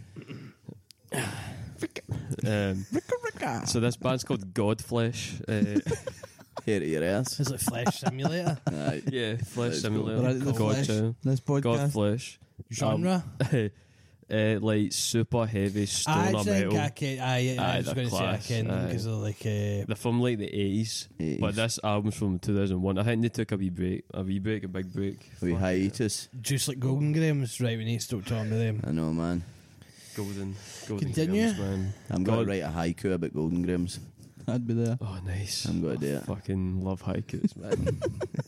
um, so this band's called Godflesh. Uh, Here to your ass. It's like Flesh Simulator. Aye. yeah, Flesh Let's Simulator. Right, the God, flesh. channel. This podcast. Godflesh. Genre. uh, like super heavy I stoner think metal. I can. I, I Aye, was they're going to say I class. can Aye. because they're like. Uh, They're from like the eighties, but this album's from two thousand one. I think they took a wee break, a wee break, a big break. We Fuck hiatus. just like Golden Grahams, right? We need to stop talking about them. I know, man. it. Golden, golden Continue. Grahams, man. I'm going God- to write a haiku about Golden Grahams. I'd be there. Oh, nice. I'm going to do it. Fucking love haikus, man.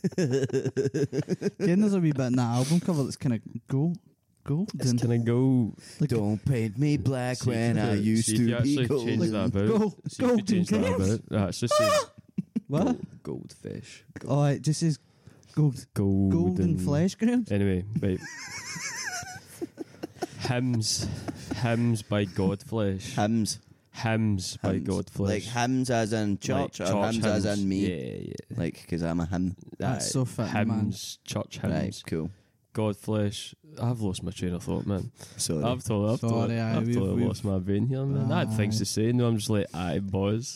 Again, there's a wee bit in that album cover that's kind of gold. Golden. Can I go? Like- Don't paint me black See if when you I could- used see if to you be actually golden. change that about. Gold- See if you golden change that grams. about. Ah, it's just says What? gold, goldfish. Gold, Oh, it just says gold. golden, Golden flesh grams. Anyway, right. Hymns, hymns by Godflesh. Hymns. Hymns by Hymns. Godflesh. Like hymns as in church, Like or hymns as hymns. in me. Yeah, yeah. Like, because I'm a hymn. That's Aye. so fitting, man. Hymns, church hymns. Right, cool. Godflesh. I've lost my train of thought, man. Sorry. I've totally, I've Sorry, totally, aye, I've we've- totally we've- lost my brain here, man. I had things Aye. to say. No, I'm just like, aye, boys.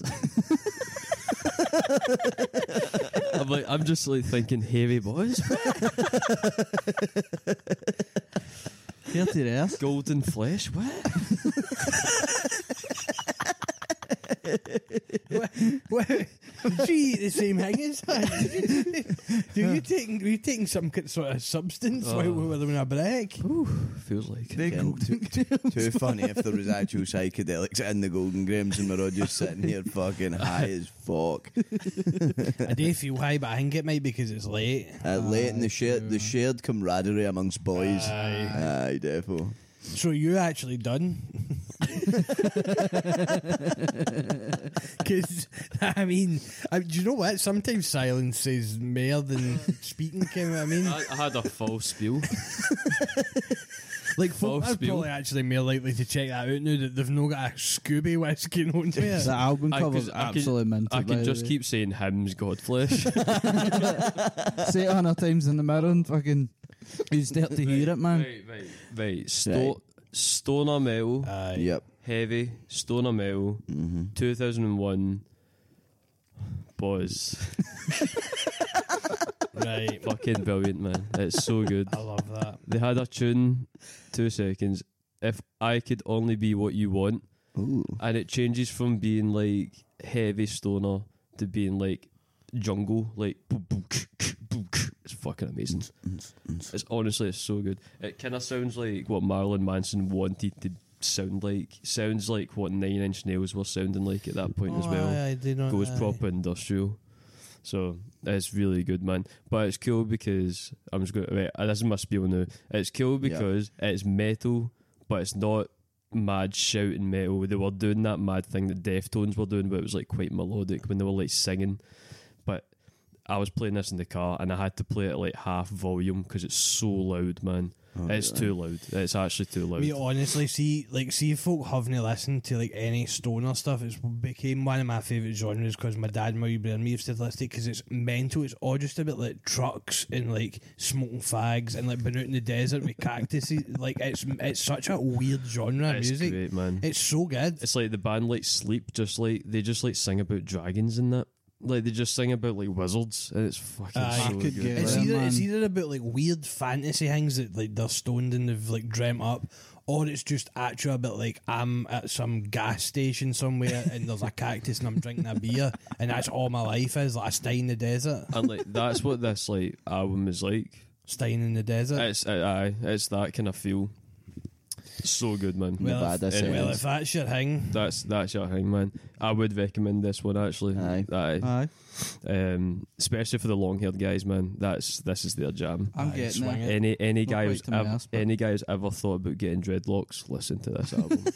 I'm like, I'm just like thinking, hairy boys. Here to your ass. Golden flesh, what? What? Did you eat the same thing as that? Do you taking? Were you taking some kind- sort of substance Oh. while we were having a break? Feels like. Again, too, too funny if there was actual psychedelics in the Golden Grahams and we're all just sitting here fucking high as fuck. I do feel high, but I think it might be because it's late. Uh, late in the shared, the shared camaraderie amongst boys. Aye. Aye, defo. So you actually done? Because I mean, I, do you know what? Sometimes silence is more than speaking. Can you know what I mean? I, I had a full spiel. Like, folk false are spiel. probably actually more likely to check that out now that they've not got a Scooby whiskey known to The it. album I cover's could- I could- absolutely mental. I by can the just way. keep saying hymns, Godflesh. Say it a hundred times in the mirror and fucking you start to hear it, man. Right, right, right. Sto- Stoner metal, Aye. Yep. heavy, stoner metal, Mm-hmm. two thousand one. Boys. Right. Fucking brilliant, man. It's so good. I love that. They had a tune, two seconds. If I could only be what you want, Ooh. and it changes from being like heavy stoner to being like jungle, like boom, boom, boom. It's fucking amazing. It's honestly, it's so good. It kind of sounds like what Marilyn Manson wanted to sound like. Sounds like what Nine Inch Nails were sounding like at that point as well. Aye, I do not, Goes aye. proper industrial. So it's really good, man. But it's cool because I'm just going. Right, this is my spiel now. It's cool because it's metal, but it's not mad shouting metal. They were doing that mad thing that Deftones were doing, but it was like quite melodic when they were like singing. But I was playing this in the car and I had to play it at like half volume because it's so loud, man. Oh, it's really? too loud. It's actually too loud. We honestly see, like, see if folk haven't listened to like any stoner stuff. It's became one of my favourite genres because my dad, my wee brother, and me used to listen to it because it's mental. It's all just about like trucks and like smoking fags and like being out in the desert with cactuses. Like it's it's such a weird genre of It's music. great, man. It's so good. It's like the band like Sleep, just like they just like sing about dragons and that. Like they just sing about like wizards, and it's fucking Aye. so I could good. get It's Yeah, either man. it's either about like weird fantasy things that like they're stoned and they've like dreamt up, or it's just actually about like I'm at some gas station somewhere and there's a cactus and I'm drinking a beer and that's all my life is, like a stein in the desert. And like that's what this like album is like. Stein in the desert. It's uh, aye, it's that kind of feel. So good, man. Well, Nevada if, Anyways. well, if that's your thing, That's that's your thing, man. I would recommend this one actually. Aye. Aye. Aye. Um, especially for the long-haired guys, man. That's this is their jam. I'm Aye, getting swing it. it. Any any Not guy quite who's to my ever, ass, but- any guy who's ever thought about getting dreadlocks, listen to this album.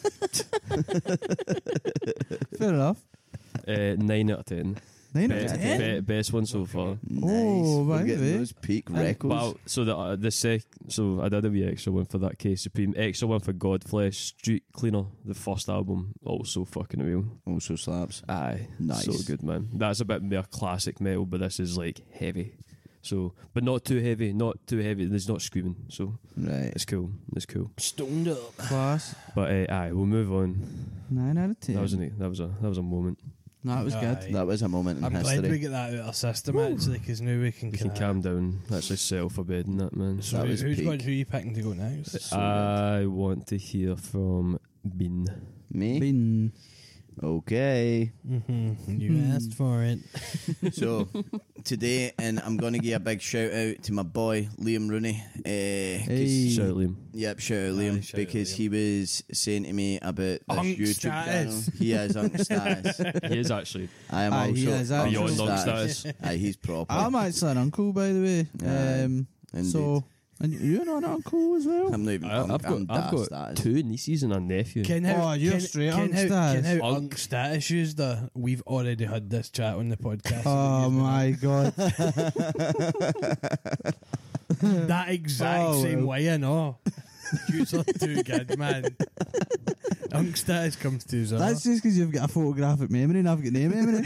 Fair enough. uh, nine out of ten. Nine Be- out of ten. be- best one so far. Nice. Oh, We're right, getting eh? those peak Aye. records. Well, so the uh, the sec, so I did a wee extra one for that K Supreme, extra one for Godflesh, Street Cleaner, the first album, also fucking real. Also slaps. Aye, Nice. so good, man. That's a bit more classic metal, but this is like heavy. So, but not too heavy, not too heavy. There's not screaming, so Right. it's cool. It's cool. stoned up. Class. But uh, aye, we'll move on. Nine out of ten. That was an, that was a that was a moment. No, that was good. Aye. That was a moment in I'm glad history. we get that out of our system actually, because now we can, We can kinda- calm down. Actually, settle for bed and that, man. So That who- was who's peak. going? Who are you picking to go next? So I want to hear from Bean. Me? Been. Okay. Mm-hmm. You Hmm. asked for it. So today, and I'm going to give a big shout out to my boy Liam Rooney. Uh, 'cause- Hey. Shout out, Liam. Yep, shout out Aye, Liam shout out because Liam. he was saying to me about this Unk YouTube status. channel. He is Unk status. He is actually I am Aye, also he is actually. beyond Unk status. Aye, he's proper. I'm actually an uncle, by the way. Aye, Um, indeed. so, and you're not an uncle as well? I'm not even. I, Unk, I've got I'm I've dad got status. two nieces and a nephew. Ken how, Oh, you're Ken, straight Ken Unk how, status. Ken how Unk. Unk status used the. We've already had this chat on the podcast. Oh my god. That exact Oh, same well. way, I know. You're too good, man. Unk status comes to us. That's just because you've got a photographic memory and I've got no memory.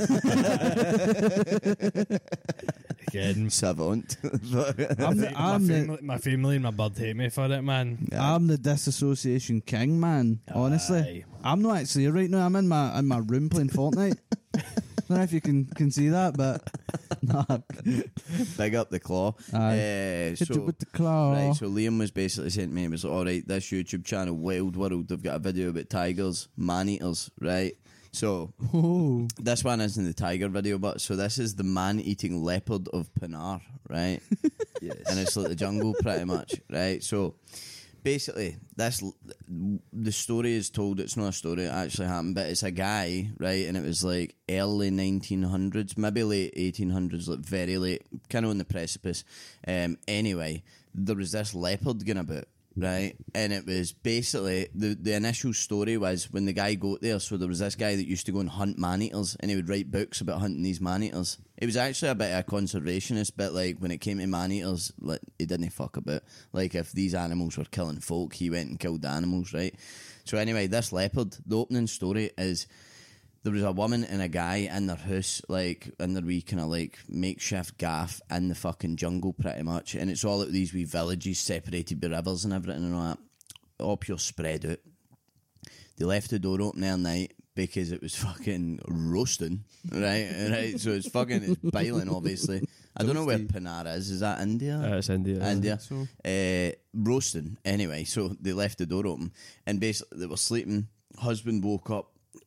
Again. Savant. But- I'm My, the, my, I'm, the, family, my family and my bird hate me for it, man. I'm the disassociation king, man. Honestly. Aye. I'm not actually here right now. I'm in my in my room playing Fortnite. Don't know if you can, can see that, but nah. Big up the claw. Aye. Uh, Hit you so, with the claw. right, so Liam was basically saying to me, he was like, all right, this YouTube channel, Wild World, they've got a video about tigers, man-eaters, right? So, Oh. this one isn't the tiger video, but so this is the man-eating leopard of Pinar, right? Yes. And it's like the jungle pretty much, right? So basically, this the story is told. It's not a story; it actually happened. But it's a guy, right? And it was like early nineteen hundreds, maybe late eighteen hundreds, like very late, kind of on the precipice. Um, anyway, there was this leopard going about. Right, and it was basically the the initial story was when the guy got there. So there was this guy that used to go and hunt man-eaters, and he would write books about hunting these man-eaters. It was actually a bit of a conservationist, but like when it came to man-eaters, like he didn't fuck about. Like if these animals were killing folk, he went and killed the animals, right? So anyway, this leopard, the opening story is there was a woman and a guy in their house, like in their wee kind of like makeshift gaff in the fucking jungle, pretty much. And it's all at these wee villages separated by rivers and everything and all that, all pure spread out. They left the door open there night because it was fucking roasting, right? Right. So it's fucking it's boiling, obviously. I don't know where Pinar is. Is that India? Uh, it's India. India. so. Uh, roasting. Anyway, so they left the door open and basically they were sleeping. Husband woke up,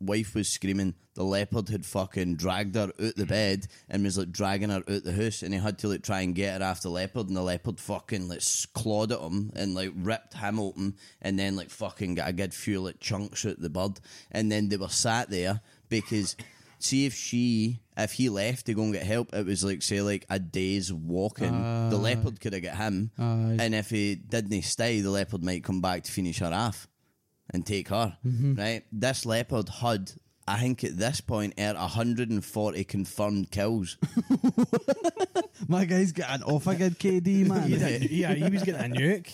wife was screaming. The leopard had fucking dragged her out the bed and was like dragging her out the house, and he had to like try and get her off the leopard, and the leopard fucking like clawed at him and like ripped him open, and then like fucking got a good few like chunks out the bird, and then they were sat there because see if she if he left to go and get help, it was like say like a day's walking. Aye. The leopard could have got him, Aye. and if he didn't stay, the leopard might come back to finish her off and take her. Mm-hmm. Right? This leopard had, I think at this point, had one hundred forty confirmed kills. My guy's got an off a good K D, man. He had a- yeah, he was getting a nuke.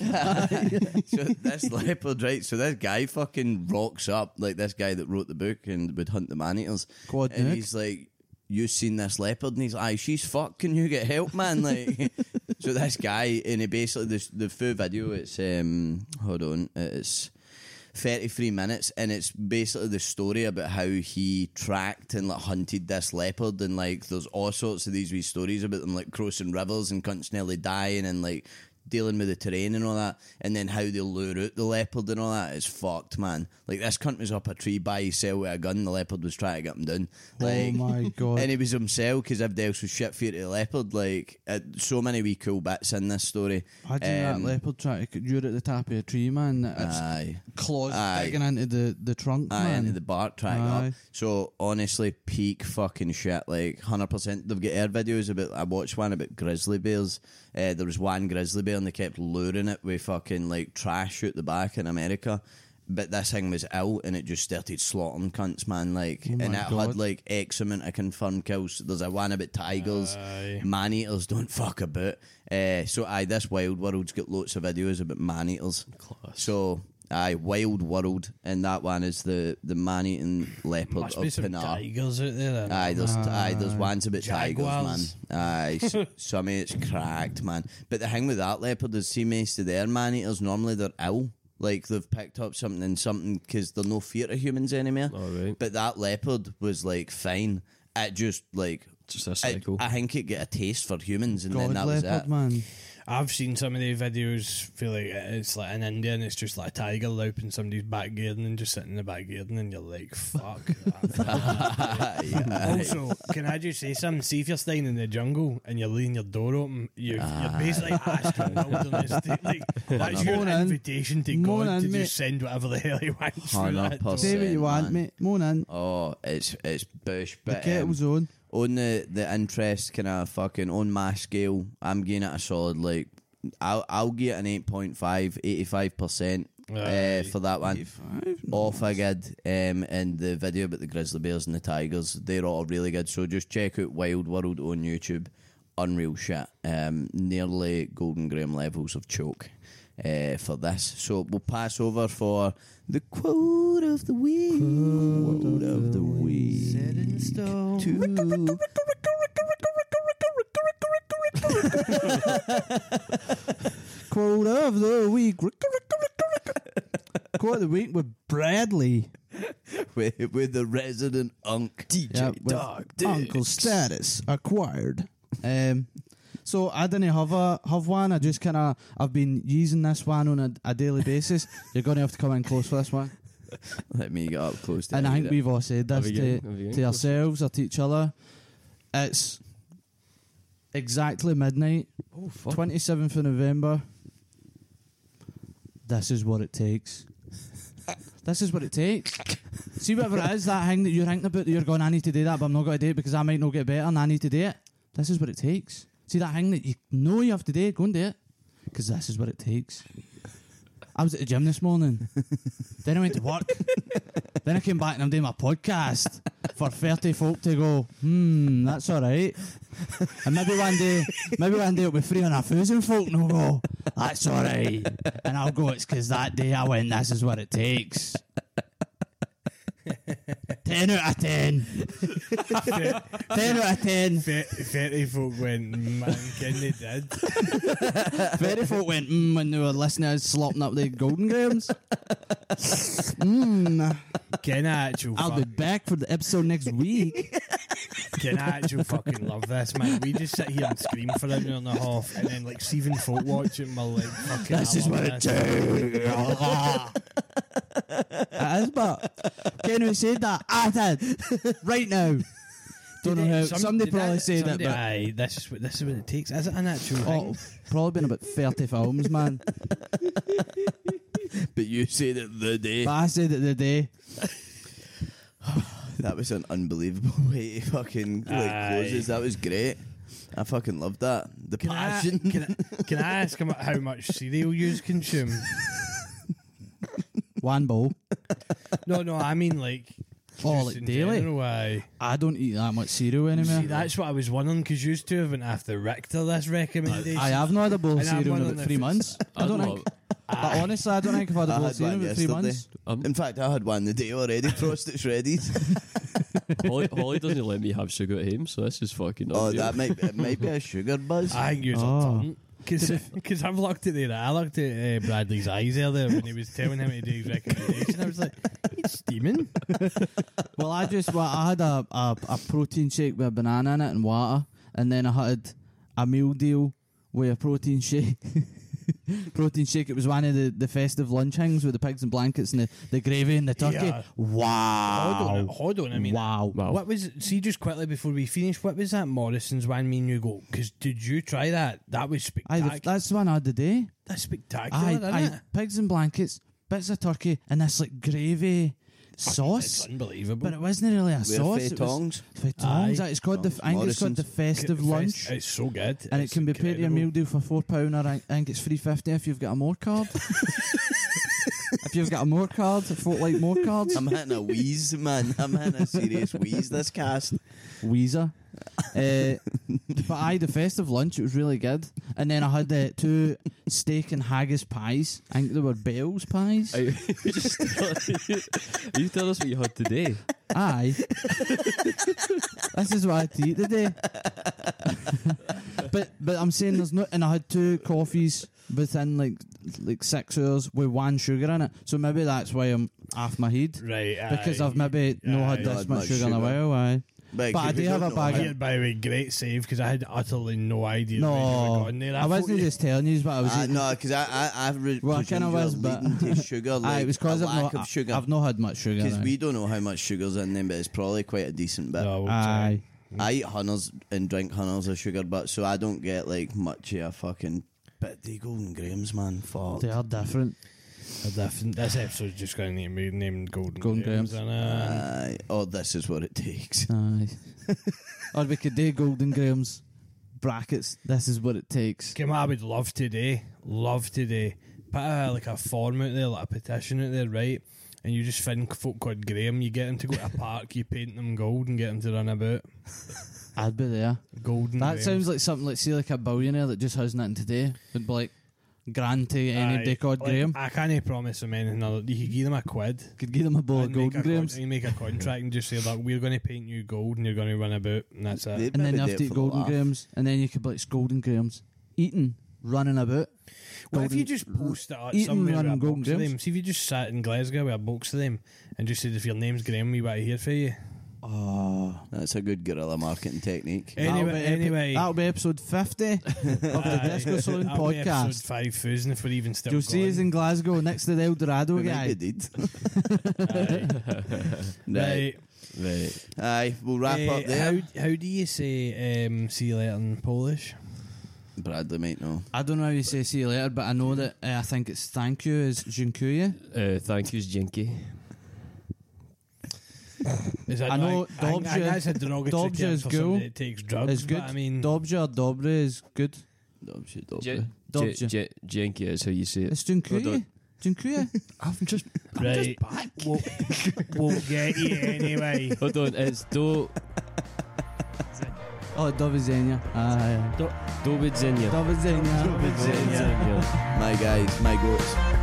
So this leopard, right? So this guy fucking rocks up, like this guy that wrote the book and would hunt the man-eaters. Quad and nuke. he's like, you seen this leopard? And he's like, aye, she's fucked. Can you get help, man? Like, so this guy, and he basically, the, the full video, it's, um, hold on, it's thirty-three minutes, and it's basically the story about how he tracked and like hunted this leopard, and like there's all sorts of these wee stories about them like crossing rivers and cunts nearly dying and like dealing with the terrain and all that, and then how they lure out the leopard and all that. It's fucked, man. Like this cunt was up a tree by himself with a gun, the leopard was trying to get him down. Like, Oh my god. and he was himself because everybody else was shit feared of the leopard. Like uh, so many wee cool bits in this story. Imagine Um, that leopard trying to you're at the top of a tree, man. It's Aye. claws Aye. digging into the, the trunk, Aye, man. into the bark track Aye. up. So honestly, peak fucking shit. Like one hundred percent. They've got air videos about. I watched one about grizzly bears. Uh, there was one grizzly bear and they kept luring it with fucking like trash out the back in America. But this thing was ill and it just started slaughtering cunts, man. Like, Oh my and it God. had like X amount of confirmed kills. There's a one about tigers, Aye. man eaters don't fuck about. Uh, so aye, this Wild World's got lots of videos about man eaters. So aye, Wild World, and that one is the the man eating leopard Must of be some Pinar. tigers out there. Then. Aye, there's aye, there's Aye. ones about tigers, man. Jaguars. Aye, s- some of it's cracked, man. But the thing with that leopard is, see, most of their man eaters normally they're ill, like they've picked up something and something because they're no fear of humans anymore. All right. But that leopard was like fine. It just like Just a it, cycle. I think it get a taste for humans, and then God that was leopard, it. man. I've seen some of the videos. Feel like it's like in India, and it's just like a tiger loup in somebody's back garden and just sitting in the back garden, and you're like, "Fuck." that. Yeah. Also, can I just say something? See if you're staying in the jungle and you're leaving your door open, you, you're basically asking wilderness. To, like, that's your Morning. invitation to God Morning, to mate. just send whatever the hell he wants through that door. one hundred percent. Say what you want, man. mate. Moan in. Oh, it's it's bush, The but um, kettle's on. on the the interest kind of fucking on my scale, I'm giving it a solid like I'll I'll give it an eight point five, eighty-five percent uh, Aye. for that one. Off I good, um, and the video about the grizzly bears and the tigers, they're all really good. So just check out Wild World on YouTube. Unreal shit. Um, nearly Golden Graham levels of choke uh, for this. So we'll pass over for the quote of the week. Quote of the week. Set in stone. Two. Quote of the week. Quote of the week with Bradley. with, with the resident unk. D J Yeah, with Uncle status acquired. Um, so I didn't have a have one. I just kind of I've been using this one on a, a daily basis. You're going to have to come in close for this one. Let me get up close to And I it. think we've all said this Have we to, got- have we got to close? ourselves or to each other. It's exactly midnight, Oh, fuck. twenty-seventh of November. This is what it takes. This is what it takes. See, whatever it is, that thing that you're thinking about, that you're going, I need to do that, but I'm not going to do it because I might not get better and I need to do it. This is what it takes. See that thing that you know you have to do it, go and do it. Because this is what it takes. I was at the gym this morning. Then I went to work. Then I came back and I'm doing my podcast for thirty folk to go, hmm, that's all right. And maybe one day, maybe one day it'll be three and a thousand folk and I'll go, that's all right. And I'll go, it's because that day I went, this is what it takes. ten out of ten. ten out of ten. Fe- Thirty folk went, man, can they did? Very folk went, mm, when they were listening to us slopping up the Golden Grahams. mm, Can I actual I'll be fuck, back for the episode next week. can I actual fucking love this, man? We just sit here and scream for an hour and a half, and then like Stephen folk watching, we're like, fucking. This I is love what it this. takes. It is, but Ken who said that? I did. Right now. Don't know how. Some- Somebody did probably that- said somebody- it, but Aye, this is what this is what it takes. Is it an actual oh, thing? probably been about thirty films, man. But you said it the day. But I said it the day. That was an unbelievable way to fucking like Aye. close this. That was great. I fucking loved that. The Can I, passion. can, I, can I ask him how much cereal you consume? One bowl. No, no, I mean like. Oh, just like in daily? general, aye. I don't eat that much cereal anymore. See, that's what I was wondering because you two have been after Richter this recommendation. I have not had a bowl of And I'm cereal in wondering about if three it's- months. I don't think. But honestly, I don't think I've had a I bowl had of cereal one in about three yesterday. months. Um, In fact, I had one the day already. Frosted Shreddies. Holly, Holly doesn't let me have sugar at home, so this is fucking. Oh, unreal. that might it might be a sugar buzz. I think you're Oh. Because I've looked at there, I looked at uh, Bradley's eyes earlier when he was telling him to do his recommendation. I was like, he's steaming. Well, I just well, I had a, a a protein shake with a banana in it and water, and then I had a meal deal with a protein shake. Protein shake. It was one of the, the festive lunch things with the pigs and blankets and the, the gravy and the turkey. Yeah. Wow! Hold on, hold on. I mean, wow! Wow. what was? See, just quickly before we finish, what was that Morrison's one? Me and you go. Because did you try that? That was Aye, spectacular. the, that's the one I had today. That's spectacular, Aye, isn't aye, it? pigs and blankets, bits of turkey, and this like gravy It's sauce. unbelievable. But it wasn't really a With sauce. fey it was- tongs. Fey tongs. Aye. aye, It's called the. Oh, I think it's called the Morrison's. festive lunch. It's so good, And It's it can be paid to your incredible. meal deal for four pound, or I I think it's three fifty if you've got a more card. If you've got a more card, if folk like more cards, I'm hitting a wheeze, man. I'm hitting a serious wheeze this cast. Weezer. uh, but I had the festive lunch. It was really good. And then I had uh, two steak and haggis pies. I think they were Bell's pies. Are you, just you tell us what you had today. Aye. This is what I had to eat today. but but I'm saying there's no, and I had two coffees within like like six hours with one sugar in it. So maybe that's why I'm off my head, Right, because aye. I've maybe not Aye. had Not this had much much sugar, in a sugar. while. Aye. But, But I do have a bag of- Here, by the way, great save because I had utterly no idea. where you were No, going there. I thought wasn't you- just telling you, but I was. Uh, eating. no, because I, I, I've re- Well, I presumed kinda you're was, but- leading to sugar, like Aye, it was because a I've lack not. of sugar. I've not had much sugar. Because aye. we don't know how much sugar's in them, but it's probably quite a decent bit. No, we'll Aye. I eat hunters and drink hunters of sugar, but so I don't get like much of a fucking. But the Golden Grahams, man, fuck. They are different. A different, this episode's just going to be named Golden, Golden Grahams. Grahams. And, uh, Aye. Oh, this is what it takes. Aye. Or we could do Golden Grahams brackets. This is what it takes. Kim, I would love today, love today, put a, like a form out there, like a petition out there, right? And you just find folk called Graham, you get them to go to a park, you paint them gold and get them to run about. I'd be there. Golden That Grahams. sounds like something like, say, like a billionaire that just has nothing today would be like, grand to any Aye, day called like, Graham. I can't promise them anything other. You could give them a quid. Could give them a bowl of and make Golden a con- Grahams. and make a contract and just say, look, we're going to paint you gold and you're going to run about, and that's it. They'd And then maybe you do have it to eat for the Golden laugh. Grahams. And then you could be like, it's Golden Grahams. Eating, running about. What if Golden- you just post it up eating somewhere with a running box Golden of Grahams? them? See if you just sat in Glasgow with a box of them and just said, if your name's Graham, we want to hear for you. Oh, that's a good guerrilla marketing technique. Anyway, That'll be epi- anyway. That'll be episode fifty of the Disco Saloon That'll be episode podcast. five thousand if we're even still You'll see us going. in Glasgow next to the El Dorado We might guy. be dead. Right. Right. Right. Aye, we'll wrap Eh, up there. How, how do you say um, see you later in Polish? Bradley might know. I don't know how you say see you later, but I know that uh, I think it's thank you is dziękuję. Uh, thank you, Jinky. Is that I know like- I think- I think Dobrze- that's a derogatory Dobrze term is for cool. somebody that takes drugs. It's good. But I mean, Dobrze or dobre is good. Dobrze, dobrze. J- Dobrze. J- Jinky is how you say it. It's dziękuję. Hold Dziękuję. I'm just. right. We'll, we'll get you anyway. Hold on, it's do Oh, do widzenia. Aye. do widzenia. Do widzenia. Do widzenia. My guys, my goats.